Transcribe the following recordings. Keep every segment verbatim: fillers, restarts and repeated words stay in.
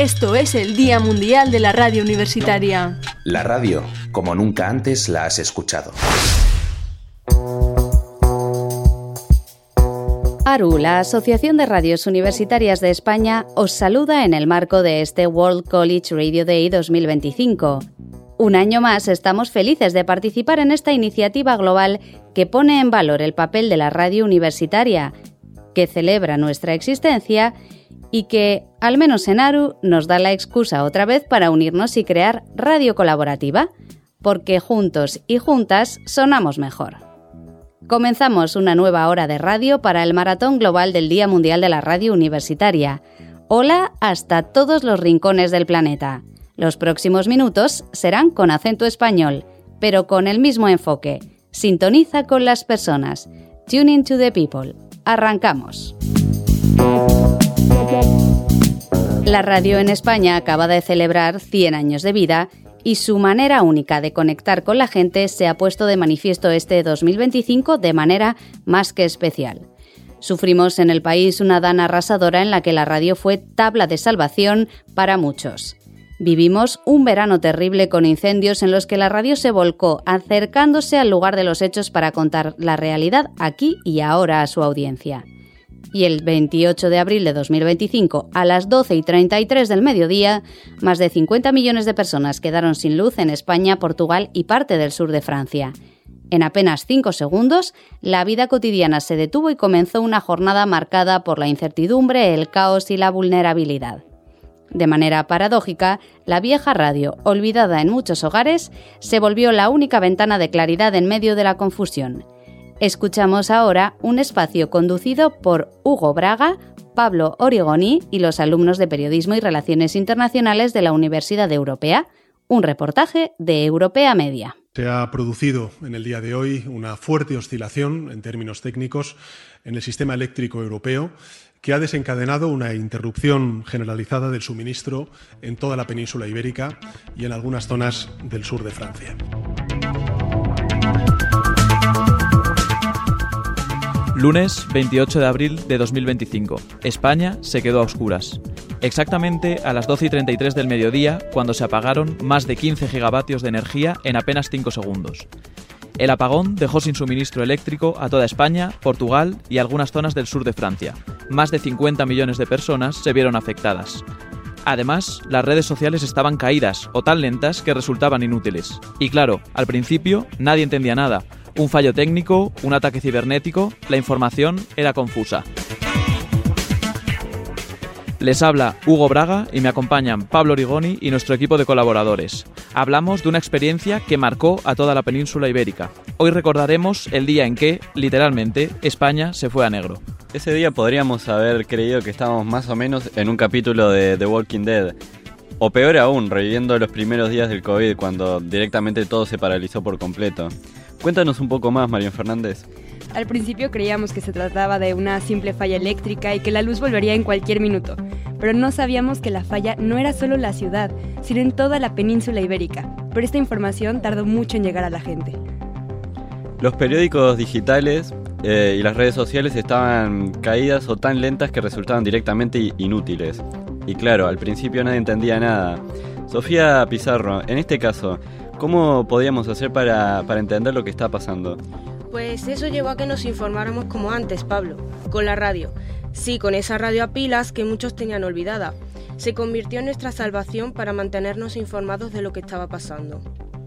Esto es el Día Mundial de la Radio Universitaria. La radio, como nunca antes la has escuchado. ARU, la Asociación de Radios Universitarias de España, os saluda en el marco de este World College Radio Day dos mil veinticinco. Un año más estamos felices de participar en esta iniciativa global que pone en valor el papel de la radio universitaria, que celebra nuestra existencia y que, al menos en ARU, nos da la excusa otra vez para unirnos y crear radio colaborativa, porque juntos y juntas sonamos mejor. Comenzamos una nueva hora de radio para el Maratón Global del Día Mundial de la Radio Universitaria. Hola hasta todos los rincones del planeta. Los próximos minutos serán con acento español, pero con el mismo enfoque. Sintoniza con las personas. Tune into the people. Arrancamos. La radio en España acaba de celebrar cien años de vida y su manera única de conectar con la gente se ha puesto de manifiesto este dos mil veinticinco de manera más que especial. Sufrimos en el país una dana arrasadora en la que la radio fue tabla de salvación para muchos. Vivimos un verano terrible con incendios en los que la radio se volcó acercándose al lugar de los hechos para contar la realidad aquí y ahora a su audiencia. Y el veintiocho de abril de dos mil veinticinco, a las doce y treinta y tres del mediodía, más de cincuenta millones de personas quedaron sin luz en España, Portugal y parte del sur de Francia. En apenas cinco segundos, la vida cotidiana se detuvo y comenzó una jornada marcada por la incertidumbre, el caos y la vulnerabilidad. De manera paradójica, la vieja radio, olvidada en muchos hogares, se volvió la única ventana de claridad en medio de la confusión. Escuchamos ahora un espacio conducido por Hugo Braga, Pablo Origoni y los alumnos de Periodismo y Relaciones Internacionales de la Universidad Europea. Un reportaje de Europea Media. Se ha producido en el día de hoy una fuerte oscilación, en términos técnicos, en el sistema eléctrico europeo, que ha desencadenado una interrupción generalizada del suministro en toda la península ibérica y en algunas zonas del sur de Francia. Lunes veintiocho de abril de dos mil veinticinco. España se quedó a oscuras. Exactamente a las doce y treinta y tres del mediodía, cuando se apagaron más de quince gigavatios de energía en apenas cinco segundos. El apagón dejó sin suministro eléctrico a toda España, Portugal y algunas zonas del sur de Francia. Más de cincuenta millones de personas se vieron afectadas. Además, las redes sociales estaban caídas o tan lentas que resultaban inútiles. Y claro, al principio nadie entendía nada. Un fallo técnico, un ataque cibernético, la información era confusa. Les habla Hugo Braga y me acompañan Pablo Origoni y nuestro equipo de colaboradores. Hablamos de una experiencia que marcó a toda la península ibérica. Hoy recordaremos el día en que, literalmente, España se fue a negro. Ese día podríamos haber creído que estábamos más o menos en un capítulo de The Walking Dead. O peor aún, reviviendo los primeros días del COVID, cuando directamente todo se paralizó por completo. Cuéntanos un poco más, Marian Fernández. Al principio creíamos que se trataba de una simple falla eléctrica y que la luz volvería en cualquier minuto, pero no sabíamos que la falla no era solo la ciudad, sino en toda la península ibérica. Pero esta información tardó mucho en llegar a la gente. Los periódicos digitales eh, y las redes sociales estaban caídas o tan lentas que resultaban directamente inútiles. Y claro, al principio nadie entendía nada. Sofía Pizarro, en este caso, ¿cómo podíamos hacer para, para entender lo que está pasando? Pues eso llevó a que nos informáramos como antes, Pablo, con la radio. Sí, con esa radio a pilas que muchos tenían olvidada. Se convirtió en nuestra salvación para mantenernos informados de lo que estaba pasando.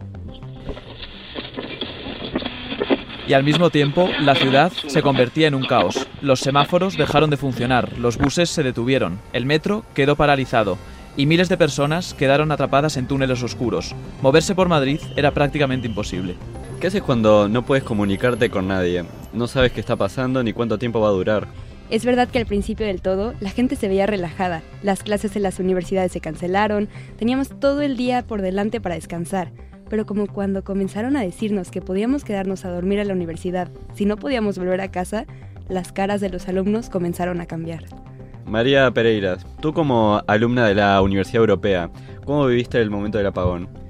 Y al mismo tiempo, la ciudad se convertía en un caos. Los semáforos dejaron de funcionar, los buses se detuvieron, el metro quedó paralizado y miles de personas quedaron atrapadas en túneles oscuros. Moverse por Madrid era prácticamente imposible. ¿Qué haces cuando no puedes comunicarte con nadie? No sabes qué está pasando ni cuánto tiempo va a durar. Es verdad que al principio del todo, la gente se veía relajada. Las clases en las universidades se cancelaron, teníamos todo el día por delante para descansar. Pero como cuando comenzaron a decirnos que podíamos quedarnos a dormir a la universidad si no podíamos volver a casa, las caras de los alumnos comenzaron a cambiar. María Pereira, tú como alumna de la Universidad Europea, ¿cómo viviste el momento del apagón?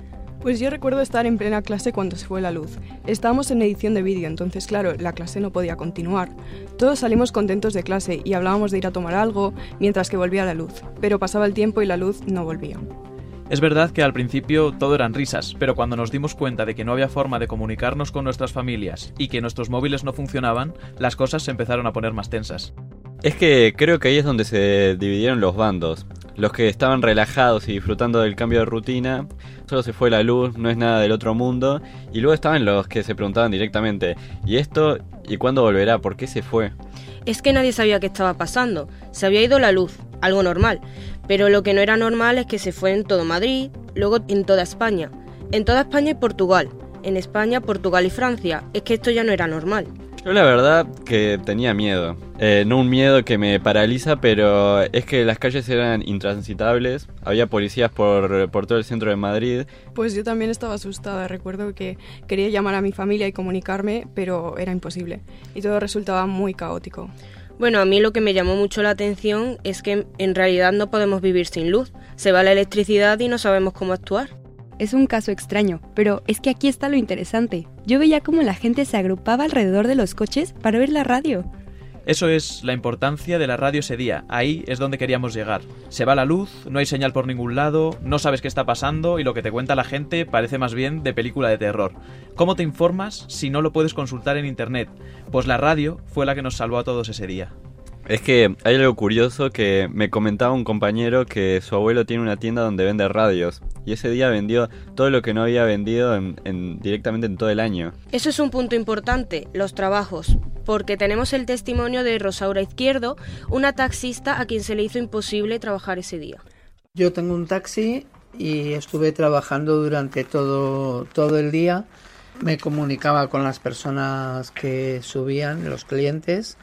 Pues yo recuerdo estar en plena clase cuando se fue la luz. Estábamos en edición de vídeo, entonces claro, la clase no podía continuar. Todos salimos contentos de clase y hablábamos de ir a tomar algo mientras que volvía la luz, pero pasaba el tiempo y la luz no volvía. Es verdad que al principio todo eran risas, pero cuando nos dimos cuenta de que no había forma de comunicarnos con nuestras familias y que nuestros móviles no funcionaban, las cosas se empezaron a poner más tensas. Es que creo que ahí es donde se dividieron los bandos. Los que estaban relajados y disfrutando del cambio de rutina, solo se fue la luz, no es nada del otro mundo. Y luego estaban los que se preguntaban directamente, ¿y esto? ¿Y cuándo volverá? ¿Por qué se fue? Es que nadie sabía qué estaba pasando. Se había ido la luz, algo normal. Pero lo que no era normal es que se fue en todo Madrid, luego en toda España. En toda España y Portugal. En España, Portugal y Francia. Es que esto ya no era normal. Yo la verdad que tenía miedo. Eh, no un miedo que me paraliza, pero es que las calles eran intransitables. Había policías por, por todo el centro de Madrid. Pues yo también estaba asustada. Recuerdo que quería llamar a mi familia y comunicarme, pero era imposible. Y todo resultaba muy caótico. Bueno, a mí lo que me llamó mucho la atención es que en realidad no podemos vivir sin luz. Se va la electricidad y no sabemos cómo actuar. Es un caso extraño, pero es que aquí está lo interesante. Yo veía cómo la gente se agrupaba alrededor de los coches para ver la radio. Eso es la importancia de la radio ese día. Ahí es donde queríamos llegar. Se va la luz, no hay señal por ningún lado, no sabes qué está pasando y lo que te cuenta la gente parece más bien de película de terror. ¿Cómo te informas si no lo puedes consultar en internet? Pues la radio fue la que nos salvó a todos ese día. Es que hay algo curioso que me comentaba un compañero que su abuelo tiene una tienda donde vende radios y ese día vendió todo lo que no había vendido en, en, directamente en todo el año. Eso es un punto importante, los trabajos, porque tenemos el testimonio de Rosaura Izquierdo, una taxista a quien se le hizo imposible trabajar ese día. Yo tengo un taxi y estuve trabajando durante todo, todo el día. Me comunicaba con las personas que subían, los clientes.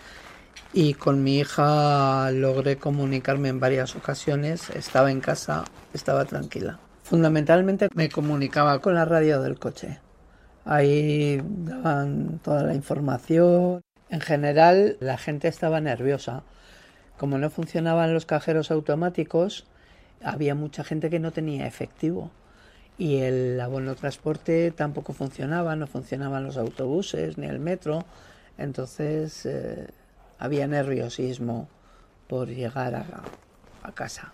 Y con mi hija logré comunicarme en varias ocasiones, estaba en casa, estaba tranquila. Fundamentalmente me comunicaba con la radio del coche. Ahí daban toda la información. En general la gente estaba nerviosa. Como no funcionaban los cajeros automáticos, había mucha gente que no tenía efectivo. Y el abono transporte tampoco funcionaba, no funcionaban los autobuses ni el metro. Entonces Eh, había nerviosismo por llegar a, a casa.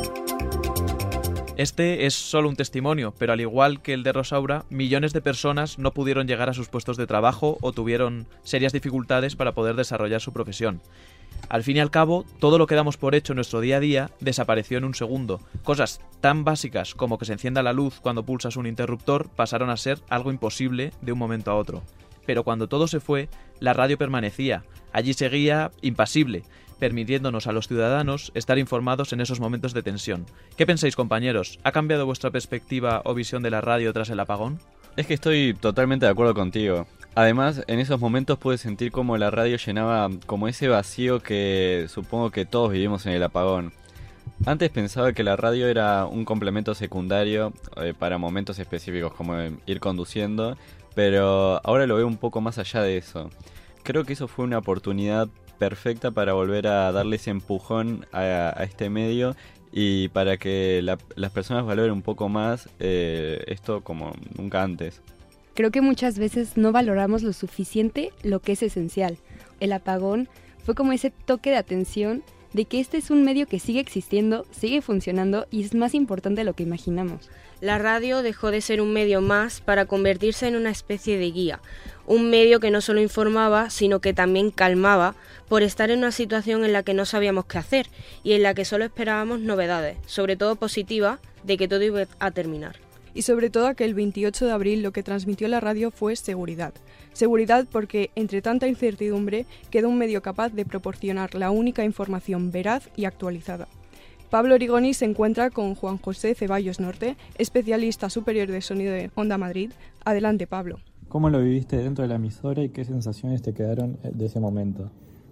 Este es solo un testimonio, pero al igual que el de Rosaura, millones de personas no pudieron llegar a sus puestos de trabajo o tuvieron serias dificultades para poder desarrollar su profesión. Al fin y al cabo, todo lo que damos por hecho en nuestro día a día desapareció en un segundo. Cosas tan básicas como que se encienda la luz cuando pulsas un interruptor pasaron a ser algo imposible de un momento a otro. Pero cuando todo se fue, la radio permanecía. Allí seguía impasible, permitiéndonos a los ciudadanos estar informados en esos momentos de tensión. ¿Qué pensáis, compañeros? ¿Ha cambiado vuestra perspectiva o visión de la radio tras el apagón? Es que estoy totalmente de acuerdo contigo. Además, en esos momentos pude sentir cómo la radio llenaba como ese vacío que supongo que todos vivimos en el apagón. Antes pensaba que la radio era un complemento secundario eh, para momentos específicos como ir conduciendo, pero ahora lo veo un poco más allá de eso. Creo que eso fue una oportunidad perfecta para volver a darle ese empujón a, a este medio y para que la, las personas valoren un poco más eh, esto como nunca antes. Creo que muchas veces no valoramos lo suficiente lo que es esencial. El apagón fue como ese toque de atención de que este es un medio que sigue existiendo, sigue funcionando y es más importante de lo que imaginamos. La radio dejó de ser un medio más para convertirse en una especie de guía, un medio que no solo informaba, sino que también calmaba por estar en una situación en la que no sabíamos qué hacer y en la que solo esperábamos novedades, sobre todo positivas, de que todo iba a terminar. Y sobre todo que el veintiocho de abril lo que transmitió la radio fue seguridad. Seguridad porque, entre tanta incertidumbre, quedó un medio capaz de proporcionar la única información veraz y actualizada. Pablo Origoni se encuentra con Juan José Ceballos Norte, especialista superior de sonido de Onda Madrid. Adelante, Pablo. ¿Cómo lo viviste dentro de la emisora y qué sensaciones te quedaron de ese momento?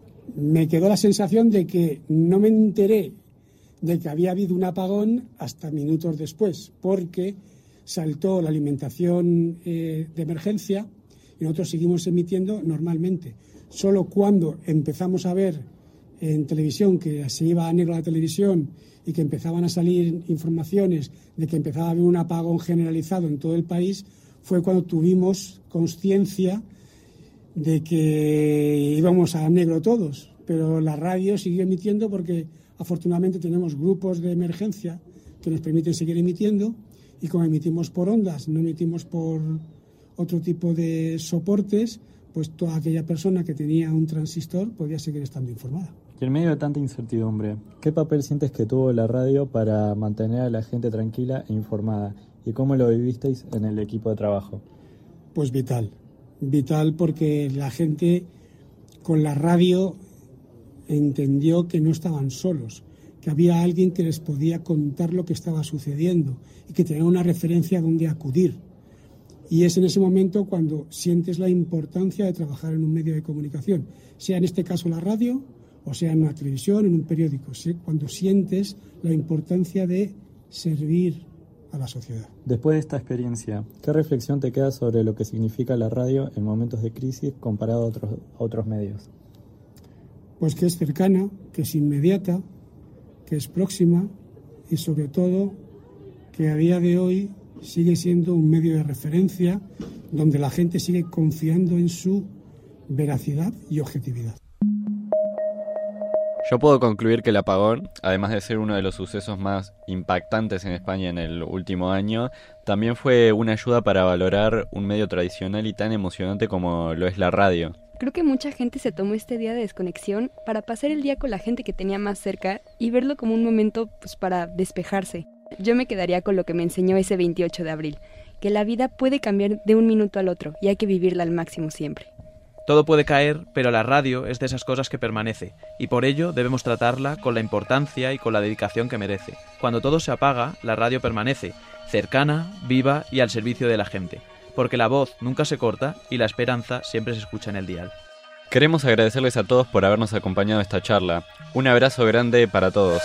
Me quedó la sensación de que no me enteré de que había habido un apagón hasta minutos después, porque saltó la alimentación eh, de emergencia y nosotros seguimos emitiendo normalmente. Solo cuando empezamos a ver en televisión, que se iba a negro la televisión y que empezaban a salir informaciones de que empezaba a haber un apagón generalizado en todo el país, fue cuando tuvimos conciencia de que íbamos a negro todos. Pero la radio siguió emitiendo porque afortunadamente tenemos grupos de emergencia que nos permiten seguir emitiendo, y como emitimos por ondas, no emitimos por otro tipo de soportes, pues toda aquella persona que tenía un transistor podía seguir estando informada. Y en medio de tanta incertidumbre, ¿qué papel sientes que tuvo la radio para mantener a la gente tranquila e informada? ¿Y cómo lo vivisteis en el equipo de trabajo? Pues vital, vital porque la gente con la radio entendió que no estaban solos, que había alguien que les podía contar lo que estaba sucediendo y que tenía una referencia a dónde acudir. Y es en ese momento cuando sientes la importancia de trabajar en un medio de comunicación, sea en este caso la radio o sea en una televisión, en un periódico, cuando sientes la importancia de servir a la sociedad. Después de esta experiencia, ¿qué reflexión te queda sobre lo que significa la radio en momentos de crisis comparado a otros, a otros medios? Pues que es cercana, que es inmediata, que es próxima y sobre todo que a día de hoy sigue siendo un medio de referencia donde la gente sigue confiando en su veracidad y objetividad. Yo puedo concluir que el apagón, además de ser uno de los sucesos más impactantes en España en el último año, también fue una ayuda para valorar un medio tradicional y tan emocionante como lo es la radio. Creo que mucha gente se tomó este día de desconexión para pasar el día con la gente que tenía más cerca y verlo como un momento pues, para despejarse. Yo me quedaría con lo que me enseñó ese veintiocho de abril, que la vida puede cambiar de un minuto al otro y hay que vivirla al máximo siempre. Todo puede caer, pero la radio es de esas cosas que permanece, y por ello debemos tratarla con la importancia y con la dedicación que merece. Cuando todo se apaga, la radio permanece, cercana, viva y al servicio de la gente, porque la voz nunca se corta y la esperanza siempre se escucha en el dial. Queremos agradecerles a todos por habernos acompañado en esta charla. Un abrazo grande para todos.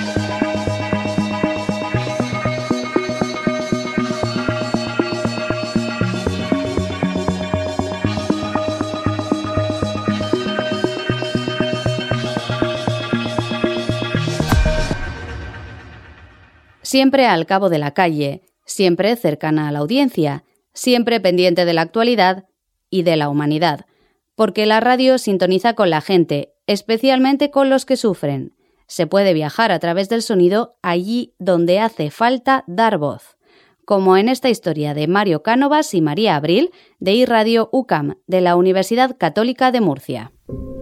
Siempre al cabo de la calle, siempre cercana a la audiencia, siempre pendiente de la actualidad y de la humanidad, porque la radio sintoniza con la gente, especialmente con los que sufren. Se puede viajar a través del sonido allí donde hace falta dar voz, como en esta historia de Mario Cánovas y María Abril, de iRadio U C A M, de la Universidad Católica de Murcia.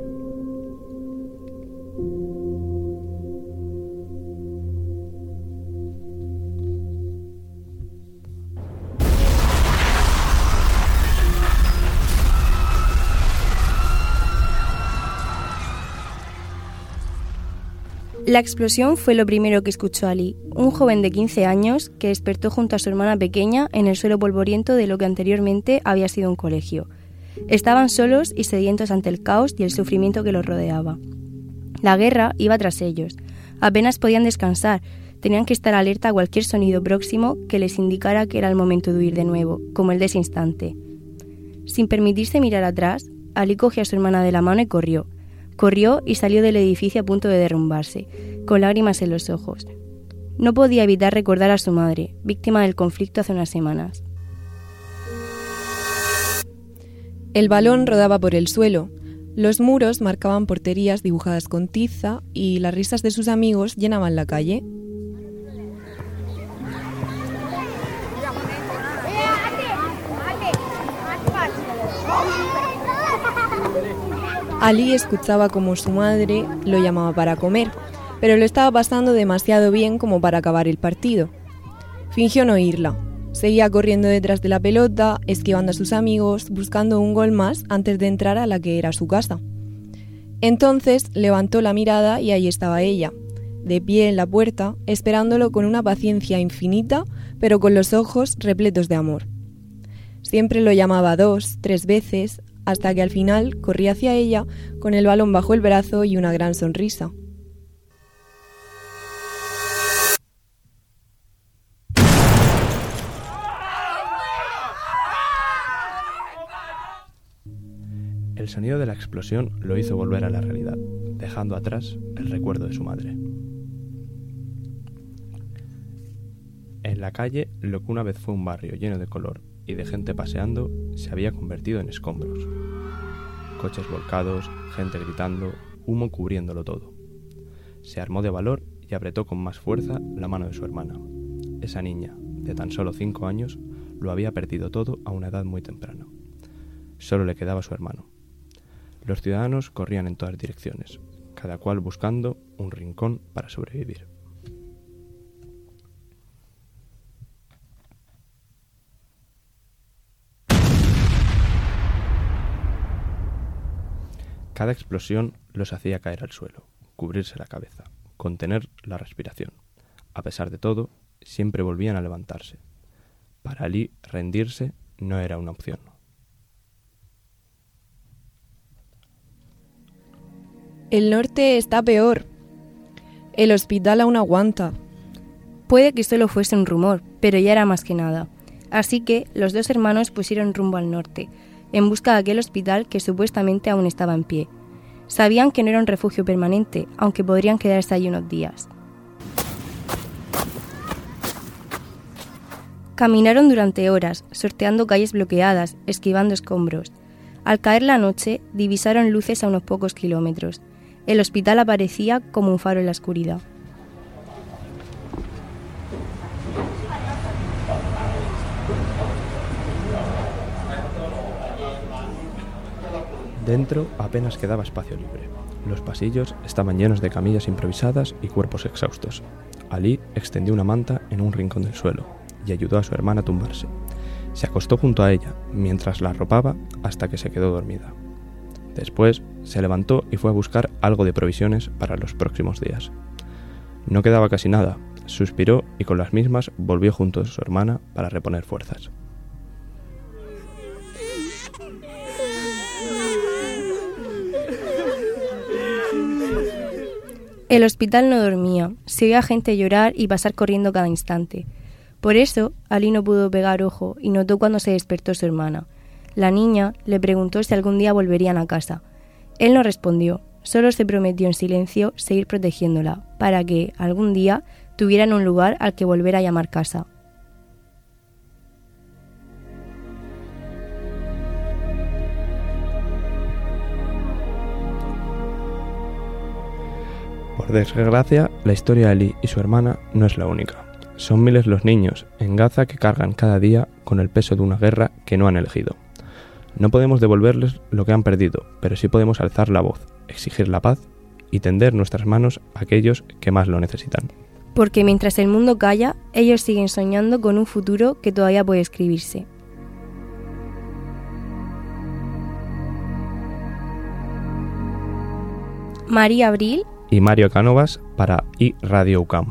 La explosión fue lo primero que escuchó Ali, un joven de quince años que despertó junto a su hermana pequeña en el suelo polvoriento de lo que anteriormente había sido un colegio. Estaban solos y sedientos ante el caos y el sufrimiento que los rodeaba. La guerra iba tras ellos. Apenas podían descansar, tenían que estar alerta a cualquier sonido próximo que les indicara que era el momento de huir de nuevo, como el de ese instante. Sin permitirse mirar atrás, Ali cogió a su hermana de la mano y corrió. Corrió y salió del edificio a punto de derrumbarse, con lágrimas en los ojos. No podía evitar recordar a su madre, víctima del conflicto hace unas semanas. El balón rodaba por el suelo. Los muros marcaban porterías dibujadas con tiza y las risas de sus amigos llenaban la calle. Ali escuchaba como su madre lo llamaba para comer, pero lo estaba pasando demasiado bien como para acabar el partido. Fingió no oírla. Seguía corriendo detrás de la pelota, esquivando a sus amigos, buscando un gol más antes de entrar a la que era su casa. Entonces levantó la mirada y ahí estaba ella, de pie en la puerta, esperándolo con una paciencia infinita, pero con los ojos repletos de amor. Siempre lo llamaba dos, tres veces, hasta que al final corría hacia ella con el balón bajo el brazo y una gran sonrisa. El sonido de la explosión lo hizo volver a la realidad. dejando atrás el recuerdo de su madre. En la calle, lo que una vez fue un barrio lleno de color y de gente paseando, se había convertido en escombros. Coches volcados, gente gritando, humo cubriéndolo todo. Se armó de valor y apretó con más fuerza la mano de su hermana. Esa niña, de tan solo cinco años, lo había perdido todo a una edad muy temprana. Solo le quedaba su hermano. Los ciudadanos corrían en todas direcciones, cada cual buscando un rincón para sobrevivir. Cada explosión los hacía caer al suelo, cubrirse la cabeza, contener la respiración. A pesar de todo, siempre volvían a levantarse. Para Ali, rendirse no era una opción. El norte está peor. El hospital aún aguanta. Puede que solo fuese un rumor, pero ya era más que nada. Así que los dos hermanos pusieron rumbo al norte, en busca de aquel hospital que supuestamente aún estaba en pie. Sabían que no era un refugio permanente, aunque podrían quedarse allí unos días. Caminaron durante horas, sorteando calles bloqueadas, esquivando escombros. Al caer la noche, divisaron luces a unos pocos kilómetros. El hospital aparecía como un faro en la oscuridad. Dentro apenas quedaba espacio libre. Los pasillos estaban llenos de camillas improvisadas y cuerpos exhaustos. Ali extendió una manta en un rincón del suelo y ayudó a su hermana a tumbarse. Se acostó junto a ella mientras la arropaba hasta que se quedó dormida. Después se levantó y fue a buscar algo de provisiones para los próximos días. No quedaba casi nada. Suspiró y con las mismas volvió junto a su hermana para reponer fuerzas. El hospital no dormía, se oía gente llorar y pasar corriendo cada instante. Por eso, Ali no pudo pegar ojo y notó cuando se despertó su hermana. La niña le preguntó si algún día volverían a casa. Él no respondió, solo se prometió en silencio seguir protegiéndola, para que, algún día, tuvieran un lugar al que volver a llamar casa. Por desgracia, la historia de Ali y su hermana no es la única. Son miles los niños en Gaza que cargan cada día con el peso de una guerra que no han elegido. No podemos devolverles lo que han perdido, pero sí podemos alzar la voz, exigir la paz y tender nuestras manos a aquellos que más lo necesitan. Porque mientras el mundo calla, ellos siguen soñando con un futuro que todavía puede escribirse. María Abril y Mario Cánovas para iRadio UCAM.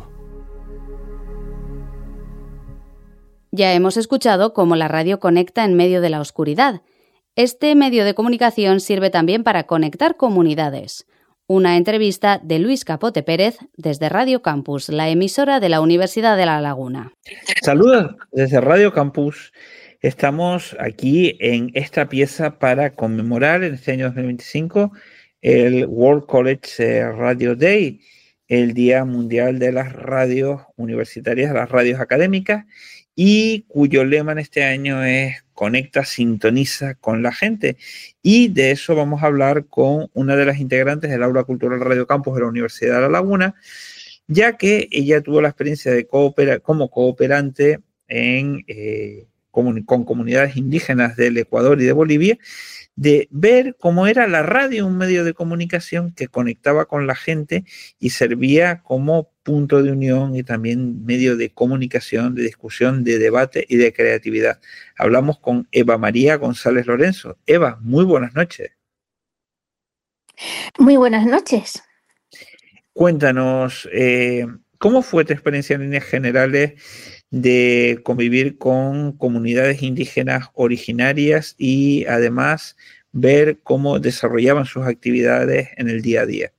Ya hemos escuchado cómo la radio conecta en medio de la oscuridad. Este medio de comunicación sirve también para conectar comunidades. Una entrevista de Luis Capote Pérez desde Radio Campus, la emisora de la Universidad de La Laguna. Saludos desde Radio Campus. Estamos aquí en esta pieza para conmemorar en este año dos mil veinticinco el World College Radio Day, el Día Mundial de las Radios Universitarias, las radios académicas, y cuyo lema en este año es Conecta, sintoniza con la gente. Y de eso vamos a hablar con una de las integrantes del Aula Cultural Radio Campus de la Universidad de La Laguna, ya que ella tuvo la experiencia de cooperar como cooperante en, eh, con, con comunidades indígenas del Ecuador y de Bolivia, de ver cómo era la radio, un medio de comunicación que conectaba con la gente y servía como punto de unión y también medio de comunicación, de discusión, de debate y de creatividad. Hablamos con Eva María González Lorenzo. Eva, muy buenas noches. Muy buenas noches. Cuéntanos, eh, ¿cómo fue tu experiencia en líneas generales de convivir con comunidades indígenas originarias y además ver cómo desarrollaban sus actividades en el día a día?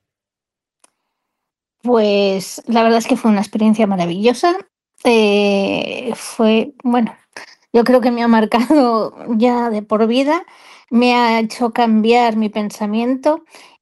Pues la verdad es que fue una experiencia maravillosa. Eh, fue, bueno, yo creo que me ha marcado ya de por vida, me ha hecho cambiar mi pensamiento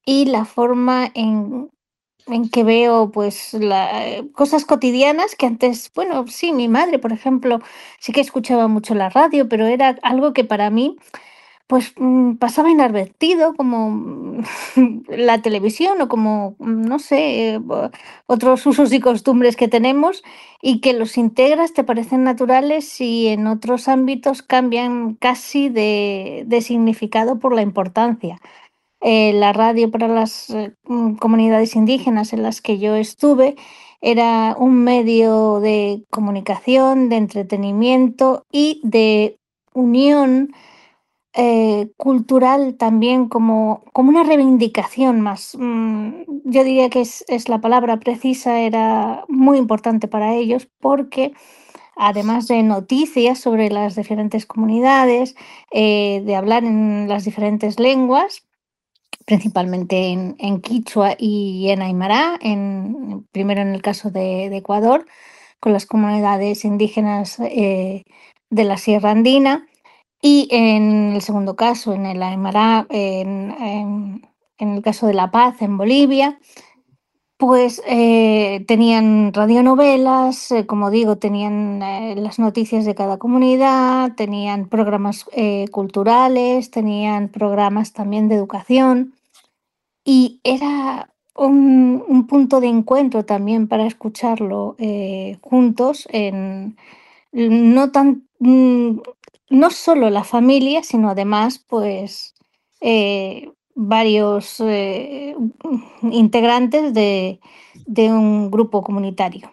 y la forma en, en que veo pues la, eh, cosas cotidianas que antes, bueno, sí, mi madre, por ejemplo, sí que escuchaba mucho la radio, pero era algo que para mí pues mm, pasaba inadvertido, como mm, la televisión o como, mm, no sé, eh, bo- otros usos y costumbres que tenemos y que los integras, te parecen naturales y en otros ámbitos cambian casi de, de significado por la importancia. Eh, la radio para las eh, mm, comunidades indígenas en las que yo estuve era un medio de comunicación, de entretenimiento y de unión eh, cultural también como, como una reivindicación más. Mm, yo diría que es, es la palabra precisa, era muy importante para ellos porque además de noticias sobre las diferentes comunidades, eh, de hablar en las diferentes lenguas, principalmente en, en quichua y en aymara, en, primero en el caso de, de Ecuador, con las comunidades indígenas eh, de la Sierra Andina, y en el segundo caso, en el aymara, en, en- en el caso de La Paz, en Bolivia, pues eh, tenían radionovelas, eh, como digo, tenían eh, las noticias de cada comunidad, tenían programas eh, culturales, tenían programas también de educación. Y era un, un punto de encuentro también para escucharlo eh, juntos, en, no tan, mm, no solo la familia, sino además, pues, eh, varios eh, integrantes de, de un grupo comunitario.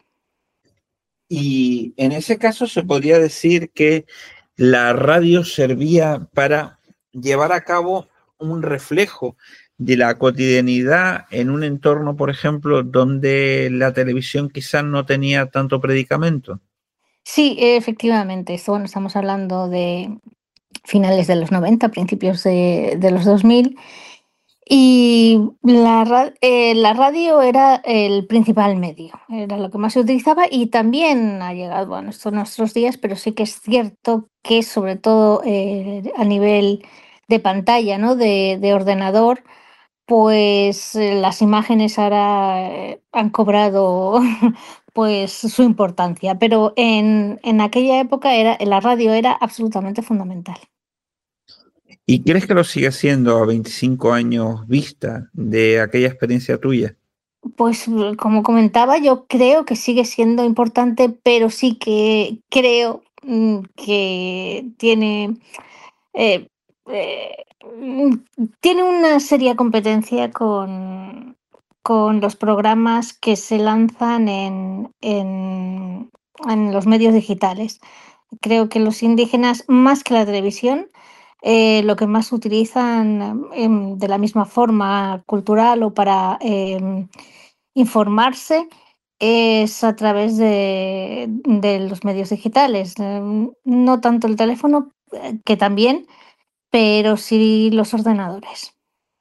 Y en ese caso se podría decir que la radio servía para llevar a cabo un reflejo de la cotidianidad en un entorno, por ejemplo, donde la televisión quizás no tenía tanto predicamento. Sí, efectivamente, esto, bueno, estamos hablando de finales de los noventa, principios de, de los dos mil. Y la, ra- eh, la radio era el principal medio, era lo que más se utilizaba y también ha llegado a nuestros, nuestros días, pero sí que es cierto que sobre todo eh, a nivel de pantalla, ¿no? de, de ordenador, pues eh, las imágenes ahora eh, han cobrado pues su importancia, pero en, en aquella época era, la radio era absolutamente fundamental. ¿Y crees que lo sigue siendo a veinticinco años vista de aquella experiencia tuya? Pues mm, como comentaba, yo creo que sigue siendo importante, pero sí que creo mm, que tiene, eh, eh, mm, tiene una seria competencia con, con los programas que se lanzan en, en, en los medios digitales. Creo que los indígenas, más que la televisión, eh, lo que más utilizan em, de la misma forma cultural o para em, informarse es a través de, de los medios digitales. Em, no tanto el teléfono, eh, que también, pero sí los ordenadores.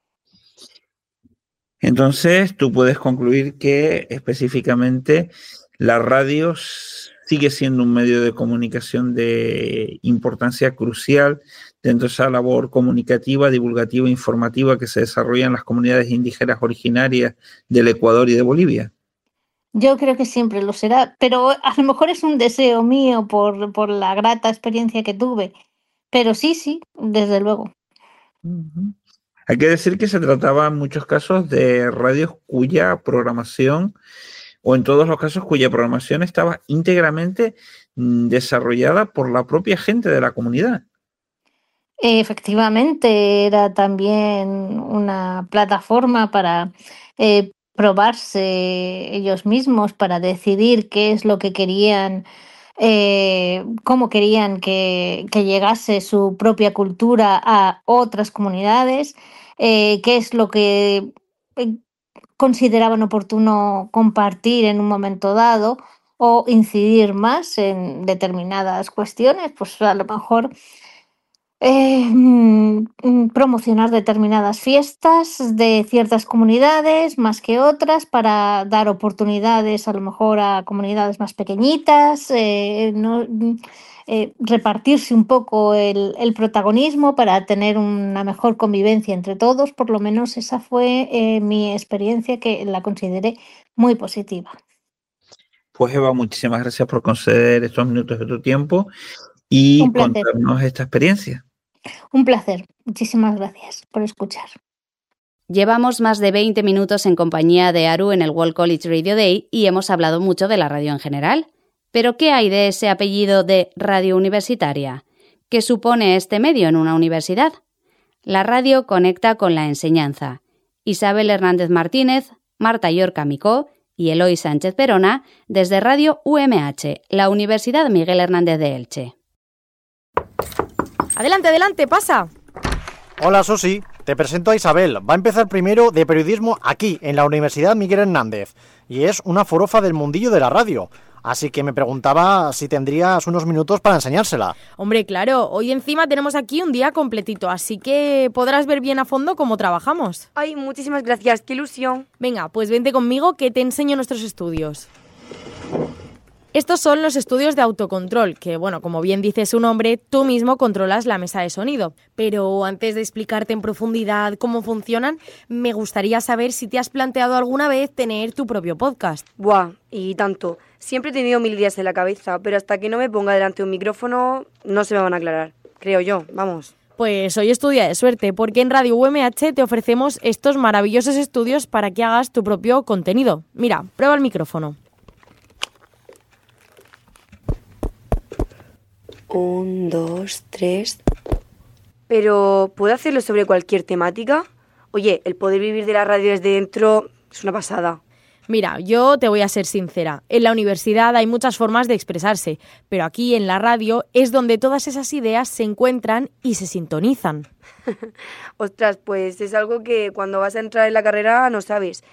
Entonces, tú puedes concluir que específicamente la radio sigue siendo un medio de comunicación de importancia crucial dentro de esa labor comunicativa, divulgativa e informativa que se desarrolla en las comunidades indígenas originarias del Ecuador y de Bolivia. Yo creo que siempre lo será, pero a lo mejor es un deseo mío por, por la grata experiencia que tuve. Pero sí, sí, desde luego. Uh-huh. Hay que decir que se trataba en muchos casos de radios cuya programación, o en todos los casos cuya programación estaba íntegramente mm, desarrollada por la propia gente de la comunidad. Efectivamente, era también una plataforma para eh, probarse ellos mismos, para decidir qué es lo que querían, eh, cómo querían que, que llegase su propia cultura a otras comunidades, eh, qué es lo que eh, consideraban oportuno compartir en un momento dado o incidir más en determinadas cuestiones, pues a lo mejor eh, mm, promocionar determinadas fiestas de ciertas comunidades más que otras para dar oportunidades a lo mejor a comunidades más pequeñitas, eh, no, eh, repartirse un poco el, el protagonismo para tener una mejor convivencia entre todos. Por lo menos esa fue eh, mi experiencia, que la consideré muy positiva. Pues Eva, muchísimas gracias por conceder estos minutos de tu tiempo y contarnos esta experiencia. Un placer. Muchísimas gracias por escuchar. Llevamos más de veinte minutos en compañía de Aru en el World College Radio Day y hemos hablado mucho de la radio en general. ¿Pero qué hay de ese apellido de radio universitaria? ¿Qué supone este medio en una universidad? La radio conecta con la enseñanza. Isabel Hernández Martínez, Marta Yorca Micó y Eloy Sánchez Perona desde Radio U M H, la Universidad Miguel Hernández de Elche. Adelante, adelante, pasa. Hola, Susi. Te presento a Isabel. Va a empezar primero de periodismo aquí, en la Universidad Miguel Hernández. Y es una forofa del mundillo de la radio. Así que me preguntaba si tendrías unos minutos para enseñársela. Hombre, claro. Hoy encima tenemos aquí un día completito, así que podrás ver bien a fondo cómo trabajamos. Ay, muchísimas gracias. ¡Qué ilusión! Venga, pues vente conmigo que te enseño nuestros estudios. Estos son los estudios de autocontrol, que, bueno, como bien dice su nombre, tú mismo controlas la mesa de sonido. Pero antes de explicarte en profundidad cómo funcionan, me gustaría saber si te has planteado alguna vez tener tu propio podcast. Buah, y tanto. Siempre he tenido mil ideas en la cabeza, pero hasta que no me ponga delante de un micrófono, no se me van a aclarar. Creo yo, vamos. Pues hoy es tu día de suerte, porque en Radio U M H te ofrecemos estos maravillosos estudios para que hagas tu propio contenido. Mira, prueba el micrófono. Un, dos, tres... ¿Pero puedo hacerlo sobre cualquier temática? Oye, el poder vivir de la radio desde dentro es una pasada. Mira, yo te voy a ser sincera. En la universidad hay muchas formas de expresarse, pero aquí en la radio es donde todas esas ideas se encuentran y se sintonizan. Ostras, pues es algo que cuando vas a entrar en la carrera no sabes.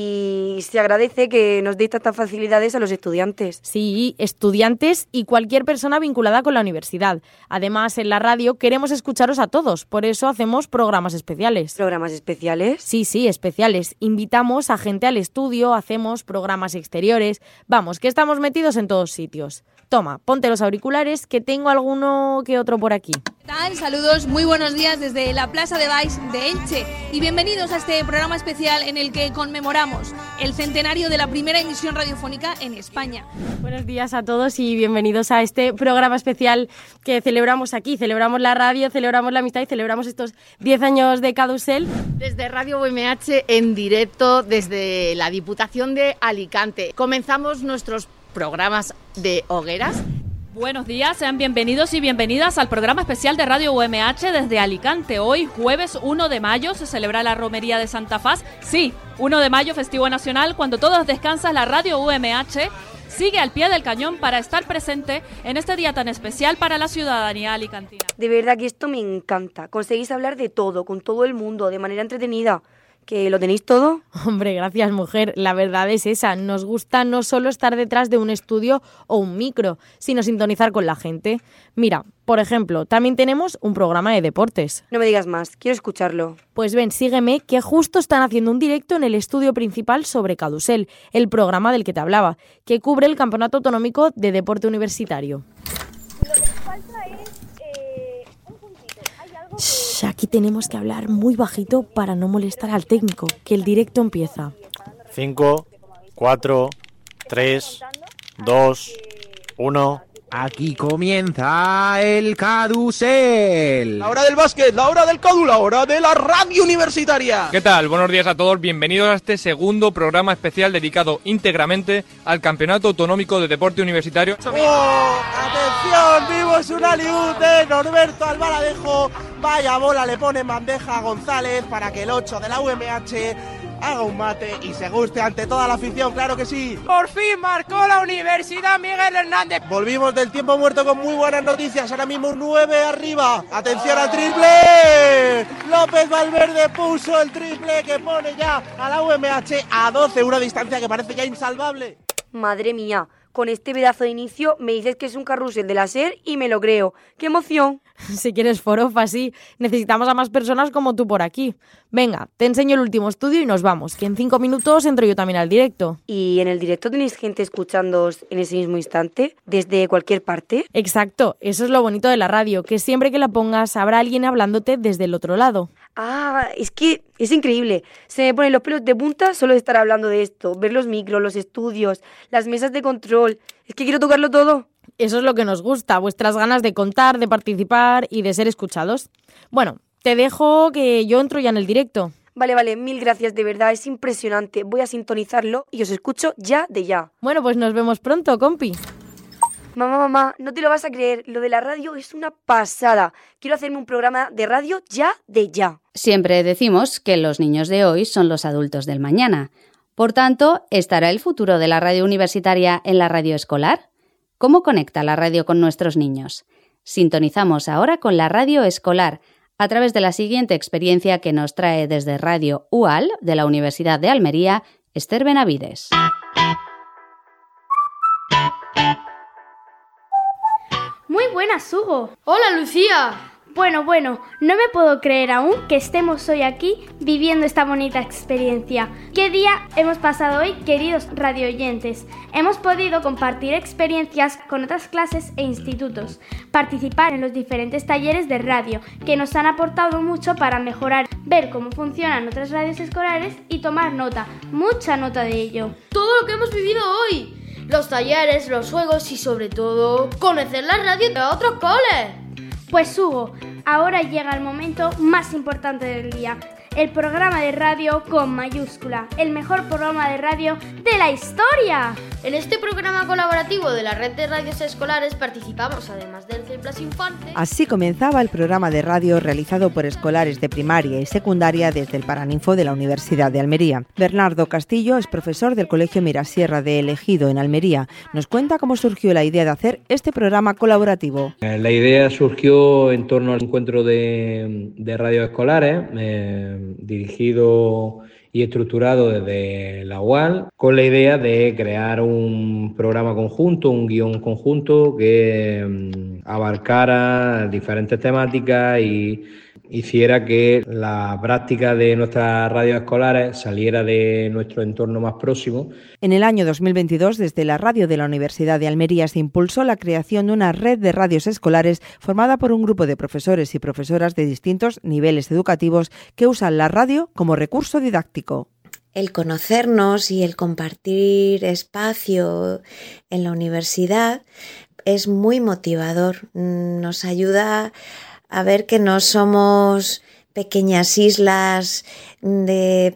Y se agradece que nos deis tantas facilidades a los estudiantes. Sí, estudiantes y cualquier persona vinculada con la universidad. Además, en la radio queremos escucharos a todos, por eso hacemos programas especiales. ¿Programas especiales? Sí, sí, especiales. Invitamos a gente al estudio, hacemos programas exteriores. Vamos, que estamos metidos en todos sitios. Toma, ponte los auriculares, que tengo alguno que otro por aquí. ¿Qué tal? Saludos, muy buenos días desde la Plaza de Baix de Elche y bienvenidos a este programa especial en el que conmemoramos el centenario de la primera emisión radiofónica en España. Buenos días a todos y bienvenidos a este programa especial que celebramos aquí. Celebramos la radio, celebramos la amistad y celebramos estos diez años de Cadusel. Desde Radio U M H en directo desde la Diputación de Alicante. Comenzamos nuestros programas de hogueras. Buenos días, sean bienvenidos y bienvenidas al programa especial de Radio U M H desde Alicante. Hoy, jueves uno de mayo, se celebra la Romería de Santa Faz. Sí, uno de mayo, festivo nacional, cuando todos descansan, la Radio U M H sigue al pie del cañón para estar presente en este día tan especial para la ciudadanía alicantina. De verdad que esto me encanta. Conseguís hablar de todo, con todo el mundo, de manera entretenida. ¿Que lo tenéis todo? Hombre, gracias, mujer. La verdad es esa. Nos gusta no solo estar detrás de un estudio o un micro, sino sintonizar con la gente. Mira, por ejemplo, también tenemos un programa de deportes. No me digas más, quiero escucharlo. Pues ven, sígueme, que justo están haciendo un directo en el estudio principal sobre Cadusel, el programa del que te hablaba, que cubre el Campeonato Autonómico de Deporte Universitario. Lo que nos falta es eh, un puntito. Hay algo que... Shh, aquí tenemos que hablar muy bajito para no molestar al técnico, que el directo empieza. Cinco, cuatro, tres, dos, uno... Aquí comienza el Cadusel. La hora del básquet, la hora del Cadu, la hora de la radio universitaria. ¿Qué tal? Buenos días a todos, bienvenidos a este segundo programa especial dedicado íntegramente al Campeonato Autonómico de Deporte Universitario. ¡Oh! ¡Atención! ¡Vimos un aliud de Norberto Albaladejo! Vaya bola le pone en bandeja a González para que el ocho de la U M H haga un mate y se guste ante toda la afición, claro que sí. Por fin marcó la Universidad Miguel Hernández. Volvimos del tiempo muerto con muy buenas noticias, ahora mismo nueve arriba. Atención al triple. López Valverde puso el triple que pone ya a la U M H a doce, una distancia que parece ya insalvable. Madre mía, Con este pedazo de inicio me dices que es un carrusel de la SER y me lo creo. ¡Qué emoción! Si quieres forofa, sí. Necesitamos a más personas como tú por aquí. Venga, te enseño el último estudio y nos vamos, que en cinco minutos entro yo también al directo. ¿Y en el directo tenéis gente escuchándoos en ese mismo instante, desde cualquier parte? Exacto, eso es lo bonito de la radio, que siempre que la pongas habrá alguien hablándote desde el otro lado. Ah, es que es increíble. Se me ponen los pelos de punta solo de estar hablando de esto, ver los micros, los estudios, las mesas de control. Es que quiero tocarlo todo. Eso es lo que nos gusta, vuestras ganas de contar, de participar y de ser escuchados. Bueno, te dejo que yo entro ya en el directo. Vale, vale, mil gracias, de verdad, es impresionante. Voy a sintonizarlo y os escucho ya de ya. Bueno, pues nos vemos pronto, compi. Mamá, mamá, no te lo vas a creer, lo de la radio es una pasada. Quiero hacerme un programa de radio ya de ya. Siempre decimos que los niños de hoy son los adultos del mañana. Por tanto, ¿estará el futuro de la radio universitaria en la radio escolar? ¿Cómo conecta la radio con nuestros niños? Sintonizamos ahora con la radio escolar a través de la siguiente experiencia que nos trae desde Radio U A L de la Universidad de Almería, Esther Benavides. Muy buenas, Hugo. Hola, Lucía. Bueno, bueno, no me puedo creer aún que estemos hoy aquí viviendo esta bonita experiencia. ¿Qué día hemos pasado hoy, queridos radioyentes? Hemos podido compartir experiencias con otras clases e institutos, participar en los diferentes talleres de radio que nos han aportado mucho para mejorar, ver cómo funcionan otras radios escolares y tomar nota, mucha nota de ello. Todo lo que hemos vivido hoy, los talleres, los juegos y sobre todo conocer la radio de otros coles. Pues Hugo, ahora llega el momento más importante del día, el programa de radio con mayúscula, el mejor programa de radio de la historia. En este programa colaborativo de la red de radios escolares participamos, además del Ceplas Infante. Así comenzaba el programa de radio realizado por escolares de primaria y secundaria desde el Paraninfo de la Universidad de Almería. Bernardo Castillo es profesor del Colegio Mirasierra de El Ejido en Almería. Nos cuenta cómo surgió la idea de hacer este programa colaborativo. La idea surgió en torno al encuentro de, de radios escolares, eh, dirigido y estructurado desde la U A L, con la idea de crear un programa conjunto, un guión conjunto que um, abarcara diferentes temáticas y hiciera que la práctica de nuestras radios escolares saliera de nuestro entorno más próximo. En el año dos mil veintidós, desde la radio de la Universidad de Almería se impulsó la creación de una red de radios escolares formada por un grupo de profesores y profesoras de distintos niveles educativos que usan la radio como recurso didáctico. El conocernos y el compartir espacio en la universidad es muy motivador, nos ayuda a ver que no somos pequeñas islas de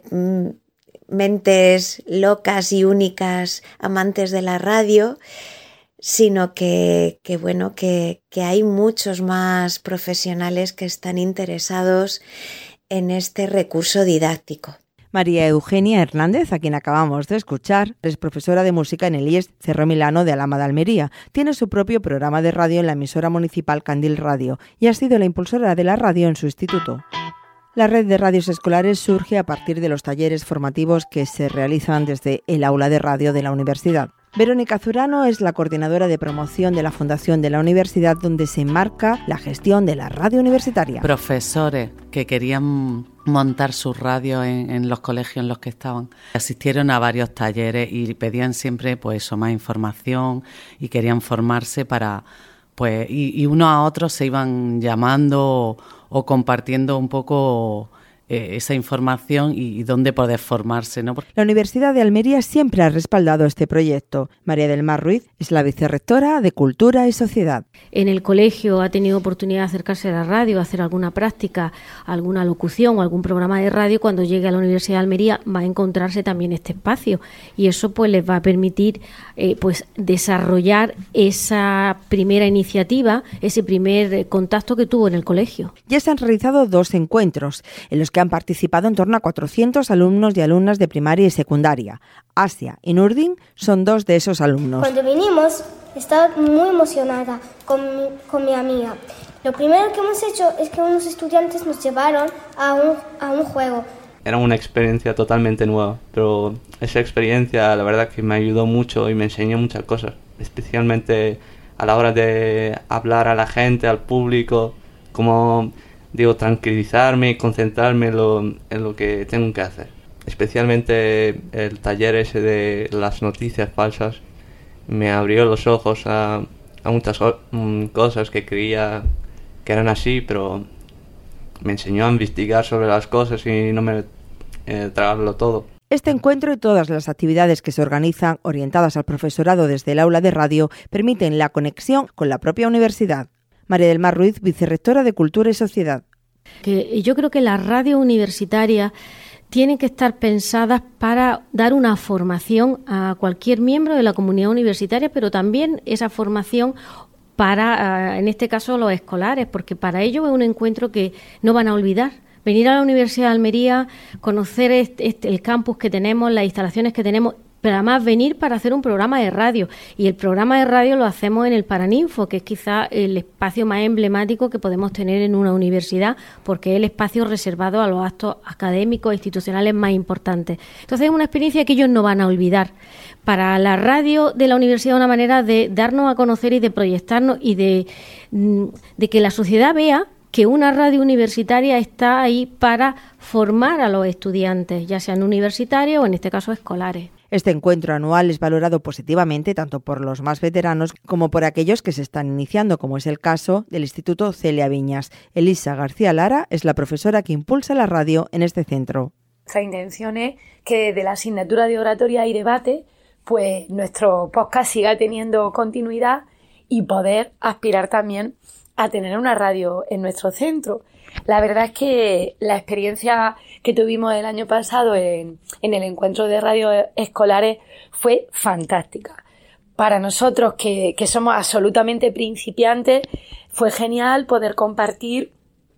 mentes locas y únicas amantes de la radio, sino que, que bueno, que, que hay muchos más profesionales que están interesados en este recurso didáctico. María Eugenia Hernández, a quien acabamos de escuchar, es profesora de música en el I E S Cerro Milano de Alhama de Almería. Tiene su propio programa de radio en la emisora municipal Candil Radio y ha sido la impulsora de la radio en su instituto. La red de radios escolares surge a partir de los talleres formativos que se realizan desde el aula de radio de la universidad. Verónica Zurano es la coordinadora de promoción de la Fundación de la Universidad, donde se enmarca la gestión de la radio universitaria. Profesores que querían montar su radio en, en los colegios en los que estaban asistieron a varios talleres y pedían siempre pues eso, más información y querían formarse para pues y, y unos a otros se iban llamando o, o compartiendo un poco Eh, esa información y, y dónde poder formarse, ¿no? La Universidad de Almería siempre ha respaldado este proyecto. María del Mar Ruiz es la vicerrectora de Cultura y Sociedad. En el colegio ha tenido oportunidad de acercarse a la radio, hacer alguna práctica, alguna locución o algún programa de radio. Cuando llegue a la Universidad de Almería va a encontrarse también este espacio y eso pues les va a permitir eh, pues desarrollar esa primera iniciativa, ese primer contacto que tuvo en el colegio. Ya se han realizado dos encuentros en los que han participado en torno a cuatrocientos alumnos y alumnas de primaria y secundaria. Asia y Nurdin son dos de esos alumnos. Cuando vinimos estaba muy emocionada con mi, con mi amiga. Lo primero que hemos hecho es que unos estudiantes nos llevaron a un, a un juego. era una experiencia totalmente nueva, pero esa experiencia la verdad que me ayudó mucho y me enseñó muchas cosas, especialmente a la hora de hablar a la gente, al público, cómo, digo, tranquilizarme y concentrarme en lo, en lo que tengo que hacer. Especialmente el taller ese de las noticias falsas me abrió los ojos a, a muchas cosas que creía que eran así, pero me enseñó a investigar sobre las cosas y no me eh, tragarlo todo. Este encuentro y todas las actividades que se organizan orientadas al profesorado desde el aula de radio permiten la conexión con la propia universidad. María del Mar Ruiz, vicerrectora de Cultura y Sociedad. Que yo creo que las radios universitarias tienen que estar pensadas para dar una formación a cualquier miembro de la comunidad universitaria, pero también esa formación para, en este caso, los escolares, porque para ellos es un encuentro que no van a olvidar. Venir a la Universidad de Almería, conocer este, este, el campus que tenemos, las instalaciones que tenemos, pero además venir para hacer un programa de radio. Y el programa de radio lo hacemos en el Paraninfo, que es quizá el espacio más emblemático que podemos tener en una universidad, porque es el espacio reservado a los actos académicos e institucionales más importantes. Entonces es una experiencia que ellos no van a olvidar. Para la radio de la universidad es una manera de darnos a conocer y de proyectarnos y de, de que la sociedad vea que una radio universitaria está ahí para formar a los estudiantes, ya sean universitarios o en este caso escolares. Este encuentro anual es valorado positivamente tanto por los más veteranos como por aquellos que se están iniciando, como es el caso del Instituto Celia Viñas. Elisa García Lara es la profesora que impulsa la radio en este centro. Nuestra intención es que de la asignatura de oratoria y debate, pues nuestro podcast siga teniendo continuidad y poder aspirar también a tener una radio en nuestro centro. La verdad es que la experiencia que tuvimos el año pasado en, en el encuentro de radios escolares fue fantástica. Para nosotros, que, que somos absolutamente principiantes, fue genial poder compartir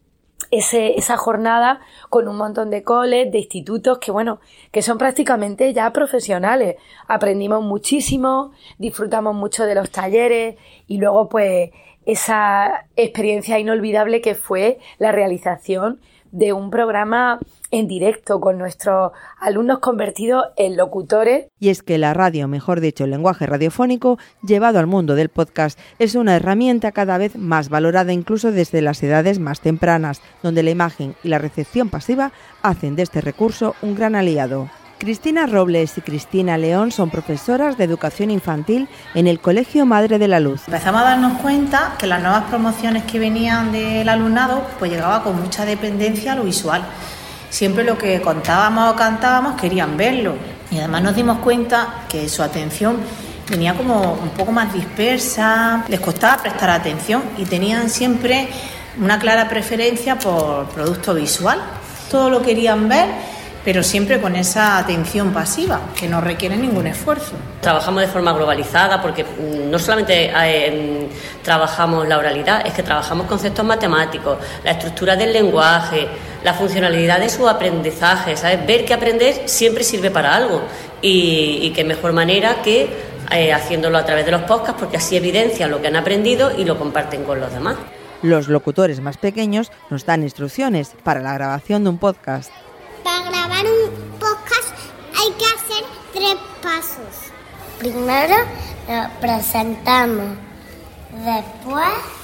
ese, esa jornada con un montón de coles, de institutos que, bueno, que son prácticamente ya profesionales. Aprendimos muchísimo, disfrutamos mucho de los talleres y luego, pues, esa experiencia inolvidable que fue la realización de un programa en directo con nuestros alumnos convertidos en locutores. Y es que la radio, mejor dicho, el lenguaje radiofónico, llevado al mundo del podcast, es una herramienta cada vez más valorada incluso desde las edades más tempranas, donde la imagen y la recepción pasiva hacen de este recurso un gran aliado. Cristina Robles y Cristina León son profesoras de educación infantil en el Colegio Madre de la Luz. Empezamos a darnos cuenta que las nuevas promociones que venían del alumnado pues llegaba con mucha dependencia a lo visual. Siempre lo que contábamos o cantábamos querían verlo y además nos dimos cuenta que su atención venía como un poco más dispersa, les costaba prestar atención y tenían siempre una clara preferencia por producto visual. Todo lo querían ver, pero siempre con esa atención pasiva, que no requiere ningún esfuerzo. Trabajamos de forma globalizada porque no solamente eh, trabajamos la oralidad, es que trabajamos conceptos matemáticos, la estructura del lenguaje, la funcionalidad de su aprendizaje, ¿sabes? Ver que aprender siempre sirve para algo y, y qué mejor manera que eh, haciéndolo a través de los podcasts, porque así evidencian lo que han aprendido y lo comparten con los demás. Los locutores más pequeños nos dan instrucciones para la grabación de un podcast. Para grabar un podcast hay que hacer tres pasos. Primero lo presentamos, después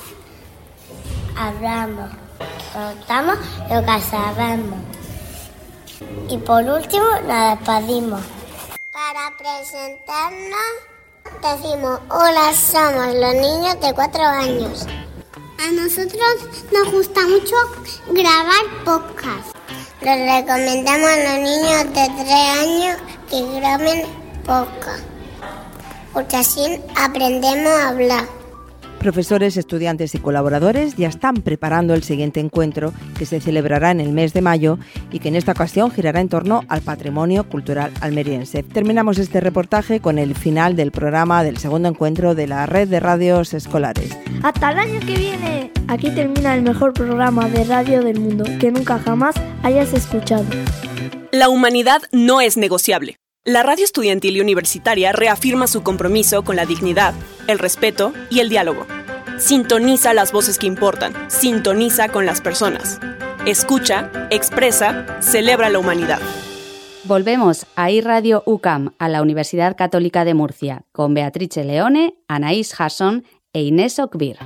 hablamos, contamos lo que sabemos y por último nos despedimos. Para presentarnos decimos: hola, somos los niños de cuatro años. A nosotros nos gusta mucho grabar podcasts. Les recomendamos a los niños de tres años que graben podcast, porque así aprendemos a hablar. Profesores, estudiantes y colaboradores ya están preparando el siguiente encuentro que se celebrará en el mes de mayo y que en esta ocasión girará en torno al patrimonio cultural almeriense. Terminamos este reportaje con el final del programa del segundo encuentro de la Red de Radios Escolares. ¡Hasta el año que viene! Aquí termina el mejor programa de radio del mundo que nunca jamás hayas escuchado. La humanidad no es negociable. La radio estudiantil y universitaria reafirma su compromiso con la dignidad, el respeto y el diálogo. Sintoniza las voces que importan. Sintoniza con las personas. Escucha, expresa, celebra la humanidad. Volvemos a iRadio U C A M, a la Universidad Católica de Murcia, con Beatrice Leone, Anaís Hasson e Inés Okbir.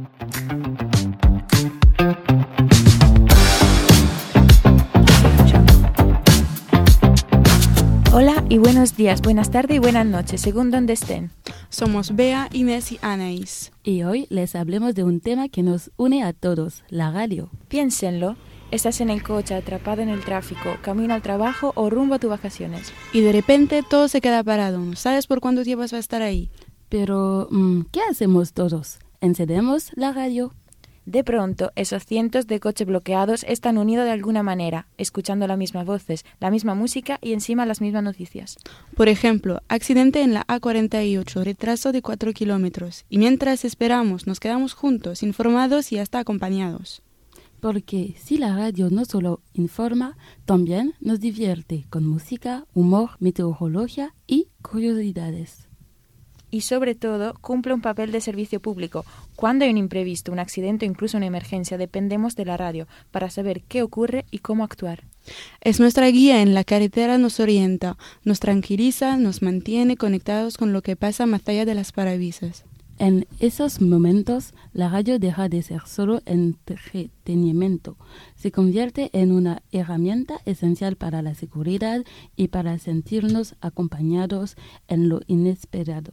Hola y buenos días, buenas tardes y buenas noches, según donde estén. Somos Bea, Inés y Anaís. Y hoy les hablemos de un tema que nos une a todos, la radio. Piénsenlo. Estás en el coche, atrapado en el tráfico, camino al trabajo o rumbo a tus vacaciones. Y de repente todo se queda parado. No sabes por cuánto tiempo vas a estar ahí. Pero, ¿qué hacemos todos? ¿Encendemos la radio? De pronto, esos cientos de coches bloqueados están unidos de alguna manera, escuchando las mismas voces, la misma música y encima las mismas noticias. Por ejemplo, accidente en la A cuarenta y ocho, retraso de cuatro kilómetros. Y mientras esperamos, nos quedamos juntos, informados y hasta acompañados. Porque si la radio no solo informa, también nos divierte con música, humor, meteorología y curiosidades. Y sobre todo, cumple un papel de servicio público. Cuando hay un imprevisto, un accidente o incluso una emergencia, dependemos de la radio para saber qué ocurre y cómo actuar. Es nuestra guía en la carretera, nos orienta, nos tranquiliza, nos mantiene conectados con lo que pasa más allá de las parabrisas. En esos momentos, la radio deja de ser solo entretenimiento. Se convierte en una herramienta esencial para la seguridad y para sentirnos acompañados en lo inesperado.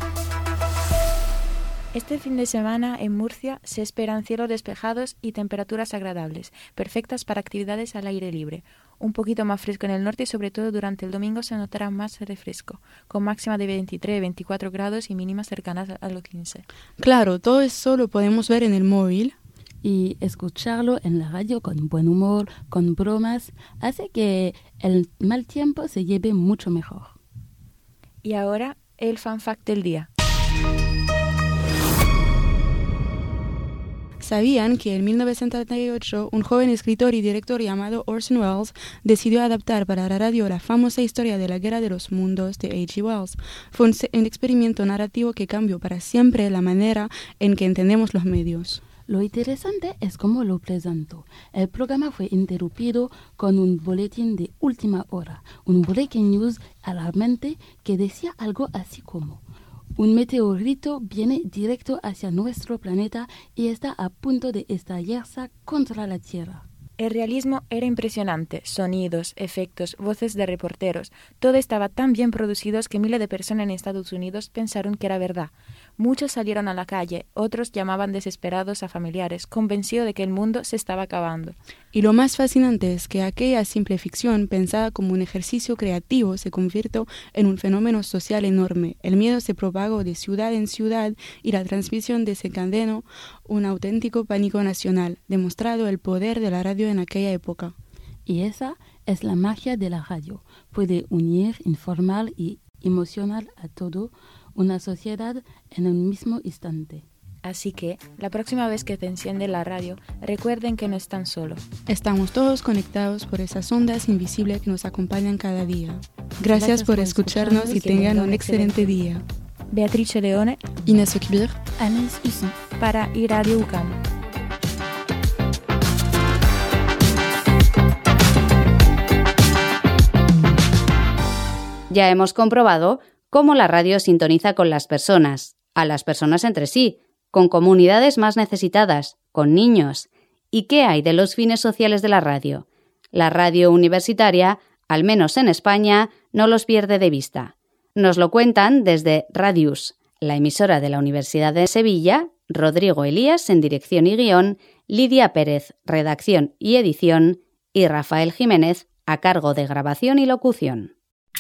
Este fin de semana en Murcia se esperan cielos despejados y temperaturas agradables, perfectas para actividades al aire libre. Un poquito más fresco en el norte y sobre todo durante el domingo se notará más refresco, con máxima de veintitrés a veinticuatro grados y mínimas cercanas a los quince. Claro, todo eso lo podemos ver en el móvil. Y escucharlo en la radio con buen humor, con bromas, hace que el mal tiempo se lleve mucho mejor. Y ahora, el fan fact del día. ¿Sabían que en mil novecientos setenta y ocho un joven escritor y director llamado Orson Welles decidió adaptar para la radio la famosa historia de la Guerra de los Mundos de H G Wells? Fue un, un experimento narrativo que cambió para siempre la manera en que entendemos los medios. Lo interesante es cómo lo presentó. El programa fue interrumpido con un boletín de última hora, un breaking news alarmante que decía algo así como: un meteorito viene directo hacia nuestro planeta y está a punto de estallarse contra la Tierra. El realismo era impresionante. Sonidos, efectos, voces de reporteros. Todo estaba tan bien producido que miles de personas en Estados Unidos pensaron que era verdad. Muchos salieron a la calle, otros llamaban desesperados a familiares, convencidos de que el mundo se estaba acabando. Y lo más fascinante es que aquella simple ficción, pensada como un ejercicio creativo, se convirtió en un fenómeno social enorme. El miedo se propagó de ciudad en ciudad y la transmisión desencadenó un auténtico pánico nacional, demostrando el poder de la radio en aquella época. Y esa es la magia de la radio. Puede unir, informar y emocionar a toda una sociedad en un mismo instante. Así que, la próxima vez que te enciende la radio, recuerden que no están solos. Estamos todos conectados por esas ondas invisibles que nos acompañan cada día. Gracias, Gracias por, por escucharnos, escucharnos y tengan un excelente día. Beatrice Leone, Inés Okbir, Anaís Hasson, para iRadio U C A M. Ya hemos comprobado cómo la radio sintoniza con las personas, a las personas entre sí, con comunidades más necesitadas, con niños. ¿Y qué hay de los fines sociales de la radio? La radio universitaria, al menos en España, no los pierde de vista. Nos lo cuentan desde Radius, la emisora de la Universidad de Sevilla, Rodrigo Elías en dirección y guión, Lidia Pérez, redacción y edición, y Rafael Jiménez, a cargo de grabación y locución.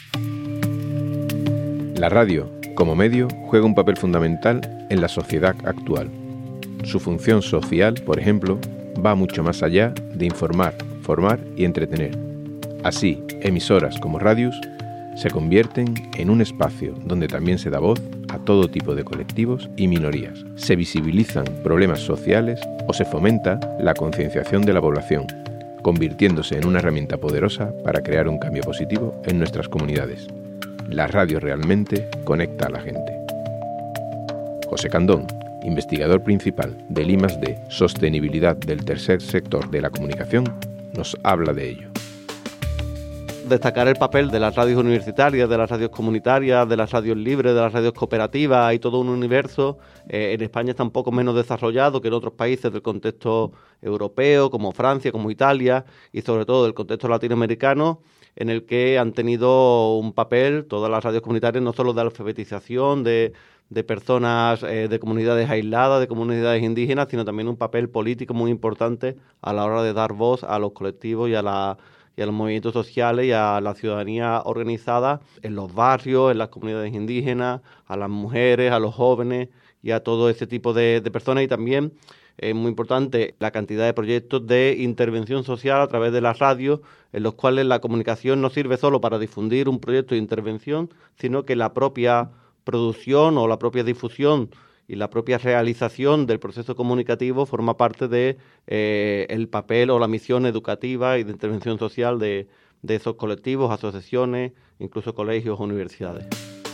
La radio, como medio, juega un papel fundamental en la sociedad actual. Su función social, por ejemplo, va mucho más allá de informar, formar y entretener. Así, emisoras como Radius se convierten en un espacio donde también se da voz a todo tipo de colectivos y minorías. Se visibilizan problemas sociales o se fomenta la concienciación de la población, convirtiéndose en una herramienta poderosa para crear un cambio positivo en nuestras comunidades. La radio realmente conecta a la gente. José Candón, investigador principal del I más D Sostenibilidad del Tercer Sector de la Comunicación, nos habla de ello. Destacar el papel de las radios universitarias, de las radios comunitarias, de las radios libres, de las radios cooperativas. Hay todo un universo. Eh, en España está un poco menos desarrollado que en otros países del contexto europeo, como Francia, como Italia, y sobre todo del contexto latinoamericano, en el que han tenido un papel todas las radios comunitarias, no solo de alfabetización de, de personas eh, de comunidades aisladas, de comunidades indígenas, sino también un papel político muy importante a la hora de dar voz a los colectivos y a la y a los movimientos sociales y a la ciudadanía organizada en los barrios, en las comunidades indígenas, a las mujeres, a los jóvenes y a todo ese tipo de, de personas. Y también es eh, muy importante la cantidad de proyectos de intervención social a través de las radios, en los cuales la comunicación no sirve solo para difundir un proyecto de intervención, sino que la propia producción o la propia difusión y la propia realización del proceso comunicativo forma parte de eh, el papel o la misión educativa y de intervención social de, de esos colectivos, asociaciones, incluso colegios o universidades.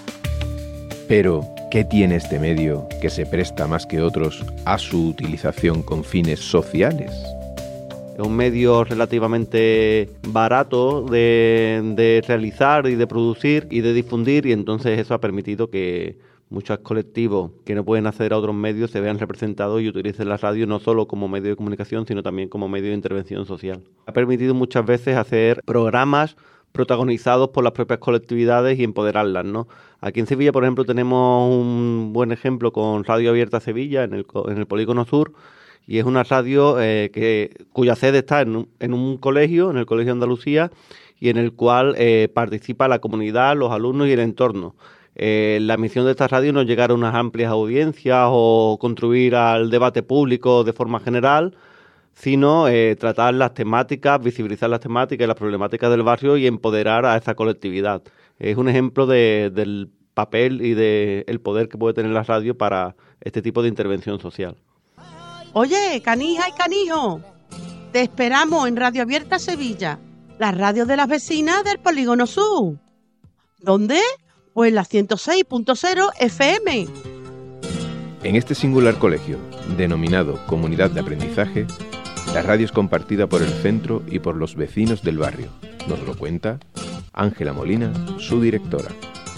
Pero, ¿qué tiene este medio que se presta más que otros a su utilización con fines sociales? Es un medio relativamente barato de, de realizar y de producir y de difundir, y entonces eso ha permitido que muchos colectivos que no pueden acceder a otros medios se vean representados y utilicen la radio no solo como medio de comunicación, sino también como medio de intervención social. Ha permitido muchas veces hacer programas protagonizados por las propias colectividades y empoderarlas, ¿no? Aquí en Sevilla, por ejemplo, tenemos un buen ejemplo con Radio Abierta Sevilla, en el, en el Polígono Sur, y es una radio eh, que, cuya sede está en un, en un colegio, en el Colegio Andalucía, y en el cual eh, participa la comunidad, los alumnos y el entorno. Eh, la misión de esta radio no es llegar a unas amplias audiencias o contribuir al debate público de forma general, sino eh, tratar las temáticas, visibilizar las temáticas y las problemáticas del barrio y empoderar a esa colectividad. Es un ejemplo de, del papel y del poder que puede tener la radio para este tipo de intervención social. Oye, canija y canijo, te esperamos en Radio Abierta Sevilla, la radio de las vecinas del Polígono Sur. ¿Dónde? Pues la ciento seis punto cero F M. En este singular colegio, denominado Comunidad de Aprendizaje, la radio es compartida por el centro y por los vecinos del barrio. Nos lo cuenta Ángela Molina, su directora.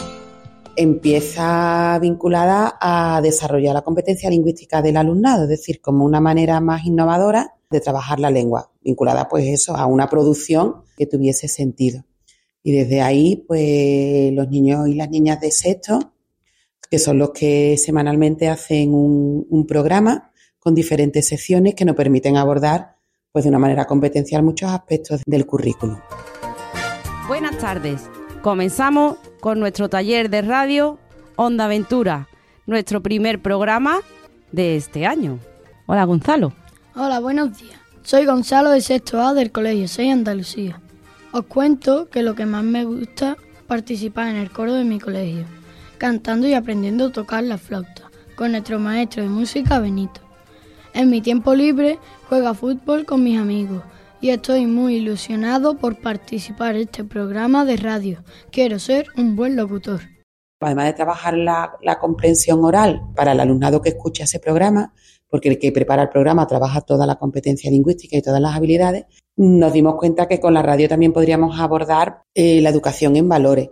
Empieza vinculada a desarrollar la competencia lingüística del alumnado, es decir, como una manera más innovadora de trabajar la lengua, vinculada pues eso, a una producción que tuviese sentido. Y desde ahí, pues los niños y las niñas de sexto, que son los que semanalmente hacen un, un programa con diferentes secciones que nos permiten abordar pues de una manera competencial muchos aspectos del currículum. Buenas tardes. Comenzamos con nuestro taller de radio Onda Aventura, nuestro primer programa de este año. Hola, Gonzalo. Hola, buenos días. Soy Gonzalo de sexto A del Colegio seis Andalucía. Os cuento que lo que más me gusta es participar en el coro de mi colegio, cantando y aprendiendo a tocar la flauta, con nuestro maestro de música Benito. En mi tiempo libre juego a fútbol con mis amigos y estoy muy ilusionado por participar en este programa de radio. Quiero ser un buen locutor. Además de trabajar la, la comprensión oral para el alumnado que escucha ese programa, porque el que prepara el programa trabaja toda la competencia lingüística y todas las habilidades, nos dimos cuenta que con la radio también podríamos abordar eh, la educación en valores.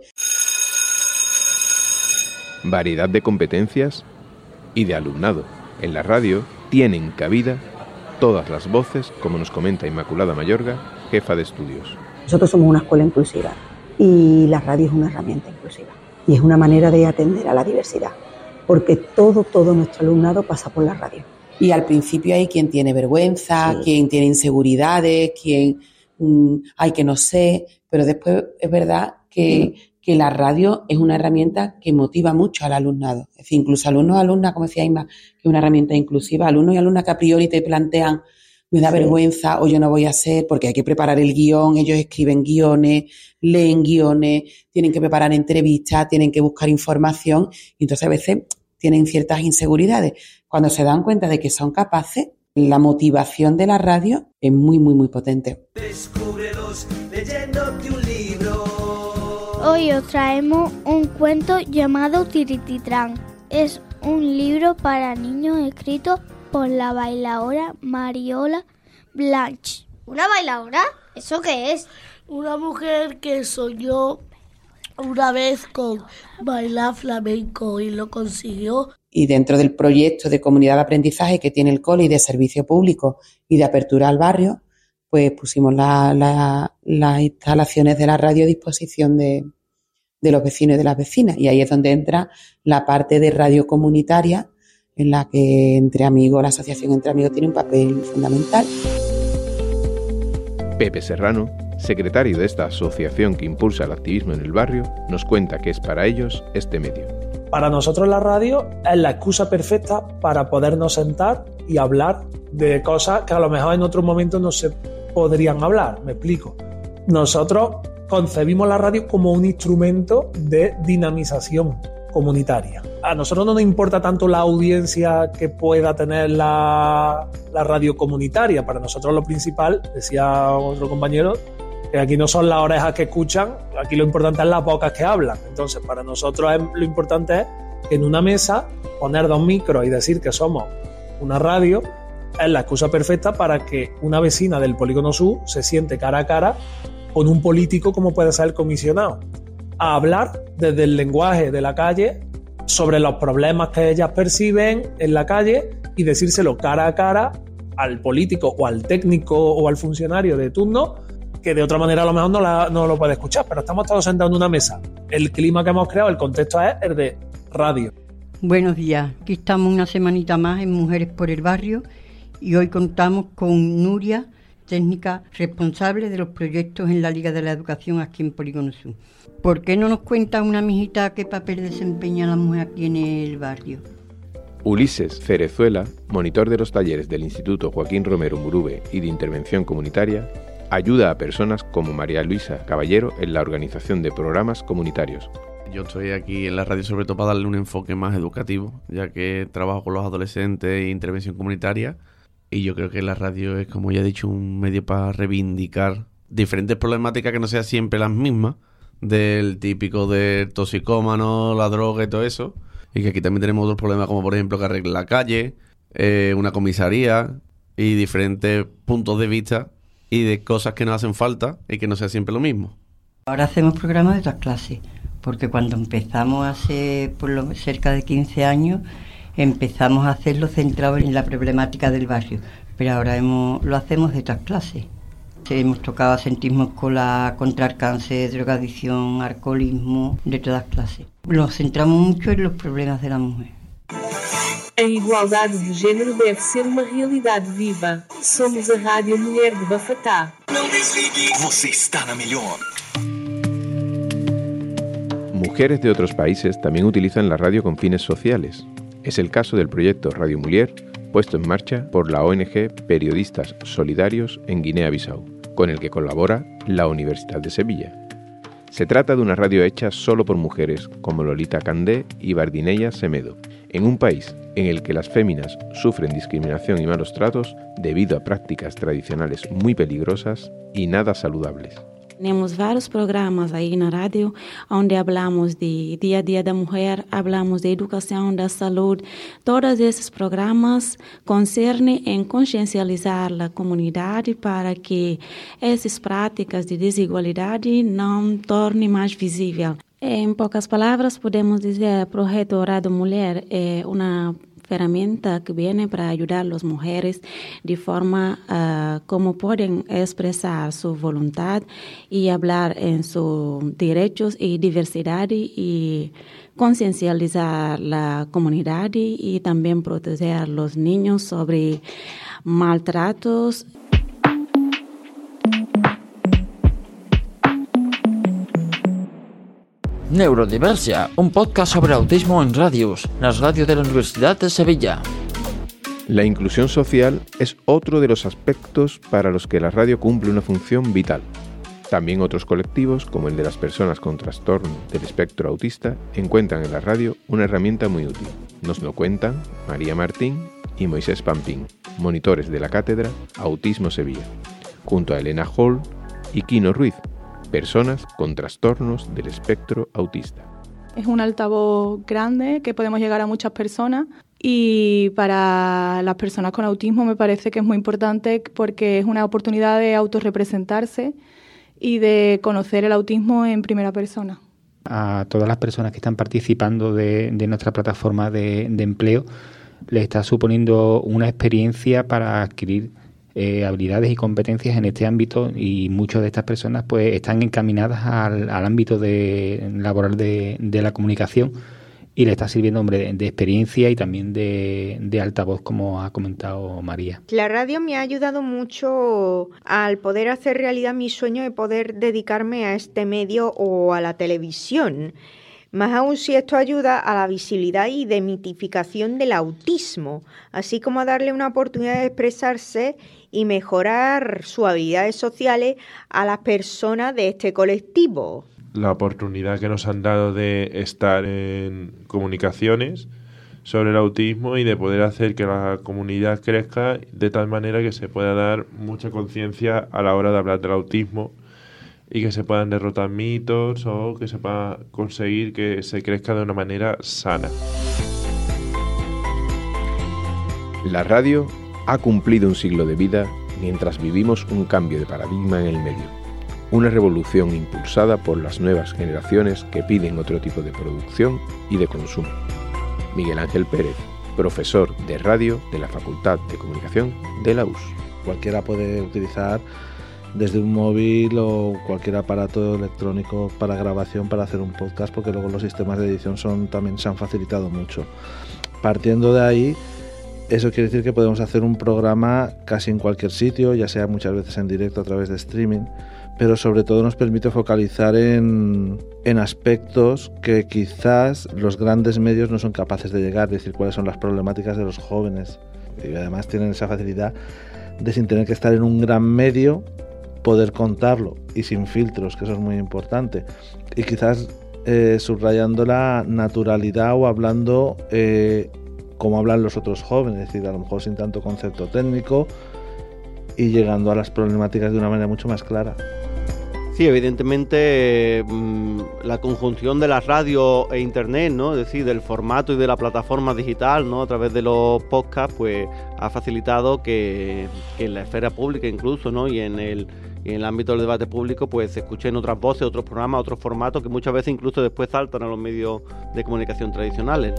Variedad de competencias y de alumnado. En la radio tienen cabida todas las voces, como nos comenta Inmaculada Mayorga, jefa de estudios. Nosotros somos una escuela inclusiva y la radio es una herramienta inclusiva y es una manera de atender a la diversidad, porque todo, todo nuestro alumnado pasa por la radio. Y al principio hay quien tiene vergüenza, sí. quien tiene inseguridades, quien mmm, hay que no sé, pero después es verdad que, sí. que la radio es una herramienta que motiva mucho al alumnado. Es decir, incluso alumnos y alumnas, como decía Inma, que es una herramienta inclusiva, alumnos y alumnas que a priori te plantean, me da sí. vergüenza o yo no voy a hacer, porque hay que preparar el guión, ellos escriben guiones, leen guiones, tienen que preparar entrevistas, tienen que buscar información, y entonces a veces tienen ciertas inseguridades. Cuando se dan cuenta de que son capaces, la motivación de la radio es muy, muy, muy potente. Descúbrelos leyéndote un libro. Hoy os traemos un cuento llamado Tirititrán. Es un libro para niños escrito por la bailaora Mariola Blanch. ¿Una bailaora? ¿Eso qué es? Una mujer que soñó una vez con bailar flamenco y lo consiguió. Y dentro del proyecto de comunidad de aprendizaje que tiene el cole y de servicio público y de apertura al barrio, pues pusimos la, la, las instalaciones de la radio a disposición de, de los vecinos y de las vecinas. Y ahí es donde entra la parte de radio comunitaria, en la que Entre Amigos, la asociación Entre Amigos tiene un papel fundamental. Pepe Serrano, secretario de esta asociación que impulsa el activismo en el barrio, nos cuenta que es para ellos este medio. Para nosotros la radio es la excusa perfecta para podernos sentar y hablar de cosas que a lo mejor en otros momentos no se podrían hablar. Me explico. Nosotros concebimos la radio como un instrumento de dinamización comunitaria. A nosotros no nos importa tanto la audiencia que pueda tener la, la radio comunitaria. Para nosotros lo principal, decía otro compañero, que aquí no son las orejas que escuchan, aquí lo importante es las bocas que hablan. Entonces, para nosotros es, lo importante es que en una mesa poner dos micros y decir que somos una radio es la excusa perfecta para que una vecina del Polígono Sur se siente cara a cara con un político como puede ser el comisionado, a hablar desde el lenguaje de la calle sobre los problemas que ellas perciben en la calle y decírselo cara a cara al político o al técnico o al funcionario de turno, que de otra manera a lo mejor no, la, no lo puede escuchar, pero estamos todos sentados en una mesa. El clima que hemos creado, el contexto es el de radio. Buenos días, aquí estamos una semanita más en Mujeres por el Barrio y hoy contamos con Nuria, técnica responsable de los proyectos en la Liga de la Educación aquí en Polígono Sur. ¿Por qué no nos cuenta una mijita qué papel desempeña la mujer aquí en el barrio? Ulises Cerezuela, monitor de los talleres del Instituto Joaquín Romero Murube y de Intervención Comunitaria, ayuda a personas como María Luisa Caballero en la organización de programas comunitarios. Yo estoy aquí en la radio sobre todo para darle un enfoque más educativo, ya que trabajo con los adolescentes e intervención comunitaria, y yo creo que la radio es, como ya he dicho, un medio para reivindicar diferentes problemáticas que no sean siempre las mismas, del típico del toxicómano, la droga y todo eso, y que aquí también tenemos otros problemas como por ejemplo que arregle la calle, eh, una comisaría y diferentes puntos de vista y de cosas que nos hacen falta y que no sea siempre lo mismo. Ahora hacemos programas de otras clases, porque cuando empezamos hace por lo cerca de quince años, empezamos a hacerlo centrado en la problemática del barrio, pero ahora hemos, lo hacemos de otras clases. Hemos tocado asentismo escolar, contra el cáncer, drogadicción, alcoholismo, de todas clases. Nos centramos mucho en los problemas de la mujer. A igualdade de género debe ser uma realidade viva. Somos a Rádio Mulher de Bafatá. Não desligue, você está na melhor. Mujeres de otros países también utilizan la radio con fines sociales. Es el caso del proyecto Radio Muller, puesto en marcha por la O N G Periodistas Solidarios en Guinea-Bissau, con el que colabora la Universidad de Sevilla. Se trata de una radio hecha solo por mujeres como Lolita Candé y Bardineya Semedo, en un país en el que las féminas sufren discriminación y malos tratos debido a prácticas tradicionales muy peligrosas y nada saludables. Tenemos varios programas ahí en la radio donde hablamos de día a día de la mujer, hablamos de educación, de salud. Todos esos programas concernen en conciencializar la comunidad para que esas prácticas de desigualdad no tornem más visible. En pocas palabras, podemos decir que el proyecto Radio Muller es una herramienta que viene para ayudar a las mujeres de forma uh, como pueden expresar su voluntad y hablar en sus derechos y diversidad y conciencializar la comunidad y también proteger a los niños sobre maltratos. Neurodiversia, un podcast sobre autismo en radios, la radio de la Universidad de Sevilla. La inclusión social es otro de los aspectos para los que la radio cumple una función vital. También otros colectivos, como el de las personas con trastorno del espectro autista, encuentran en la radio una herramienta muy útil. Nos lo cuentan María Martín y Moisés Pampín, monitores de la cátedra Autismo Sevilla, junto a Elena Hall y Kino Ruiz, personas con trastornos del espectro autista. Es un altavoz grande que podemos llegar a muchas personas y para las personas con autismo me parece que es muy importante porque es una oportunidad de autorrepresentarse y de conocer el autismo en primera persona. A todas las personas que están participando de, de nuestra plataforma de, de empleo les está suponiendo una experiencia para adquirir eh, habilidades y competencias en este ámbito, y muchas de estas personas pues están encaminadas al, al ámbito de, laboral de, de la comunicación, y le está sirviendo, hombre, de, de experiencia y también de, de altavoz, como ha comentado María. La radio me ha ayudado mucho al poder hacer realidad mi sueño de poder dedicarme a este medio o a la televisión. Más aún si esto ayuda a la visibilidad y demitificación del autismo, así como a darle una oportunidad de expresarse y mejorar sus habilidades sociales a las personas de este colectivo. La oportunidad que nos han dado de estar en comunicaciones sobre el autismo y de poder hacer que la comunidad crezca de tal manera que se pueda dar mucha conciencia a la hora de hablar del autismo y que se puedan derrotar mitos o que se pueda conseguir que se crezca de una manera sana. La radio ha cumplido un siglo de vida mientras vivimos un cambio de paradigma en el medio. Una revolución impulsada por las nuevas generaciones que piden otro tipo de producción y de consumo. Miguel Ángel Pérez, profesor de radio de la Facultad de Comunicación de la U S. Cualquiera puede utilizar desde un móvil o cualquier aparato electrónico para grabación para hacer un podcast, porque luego los sistemas de edición son también se han facilitado mucho. Partiendo de ahí, eso quiere decir que podemos hacer un programa casi en cualquier sitio, ya sea muchas veces en directo a través de streaming, pero sobre todo nos permite focalizar en, en aspectos que quizás los grandes medios no son capaces de llegar, es decir, cuáles son las problemáticas de los jóvenes. Y además tienen esa facilidad de, sin tener que estar en un gran medio, poder contarlo y sin filtros, que eso es muy importante. Y quizás eh, subrayando la naturalidad o hablando eh, como hablan los otros jóvenes, es decir, a lo mejor sin tanto concepto técnico y llegando a las problemáticas de una manera mucho más clara. Sí, evidentemente mmm, la conjunción de la radio e internet, ¿no? Es decir, del formato y de la plataforma digital, ¿no? A través de los podcasts, pues ha facilitado que, que en la esfera pública incluso, ¿no? Y en el, y en el ámbito del debate público, pues se escuchen otras voces, otros programas, otros formatos que muchas veces incluso después saltan a los medios de comunicación tradicionales.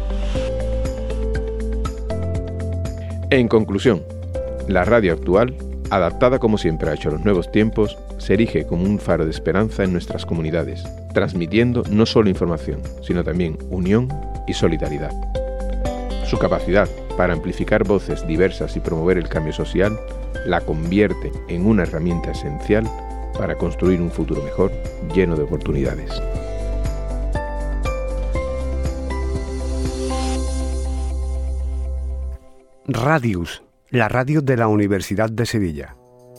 En conclusión, la radio actual, adaptada como siempre ha hecho a los nuevos tiempos, se erige como un faro de esperanza en nuestras comunidades, transmitiendo no solo información, sino también unión y solidaridad. Su capacidad para amplificar voces diversas y promover el cambio social la convierte en una herramienta esencial para construir un futuro mejor, lleno de oportunidades. Radius, la radio de la Universidad de Sevilla.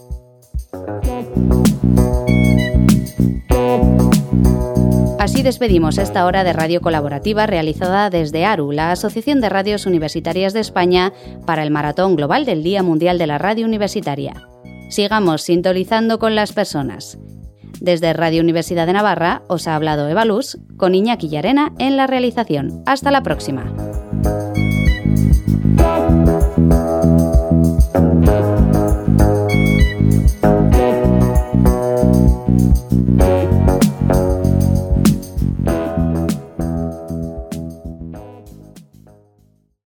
Así despedimos esta hora de radio colaborativa realizada desde ARU, la Asociación de Radios Universitarias de España, para el Maratón Global del Día Mundial de la Radio Universitaria. Sigamos sintonizando con las personas. Desde Radio Universidad de Navarra os ha hablado Eva Luz, con Iñaki Llarena en la realización. Hasta la próxima.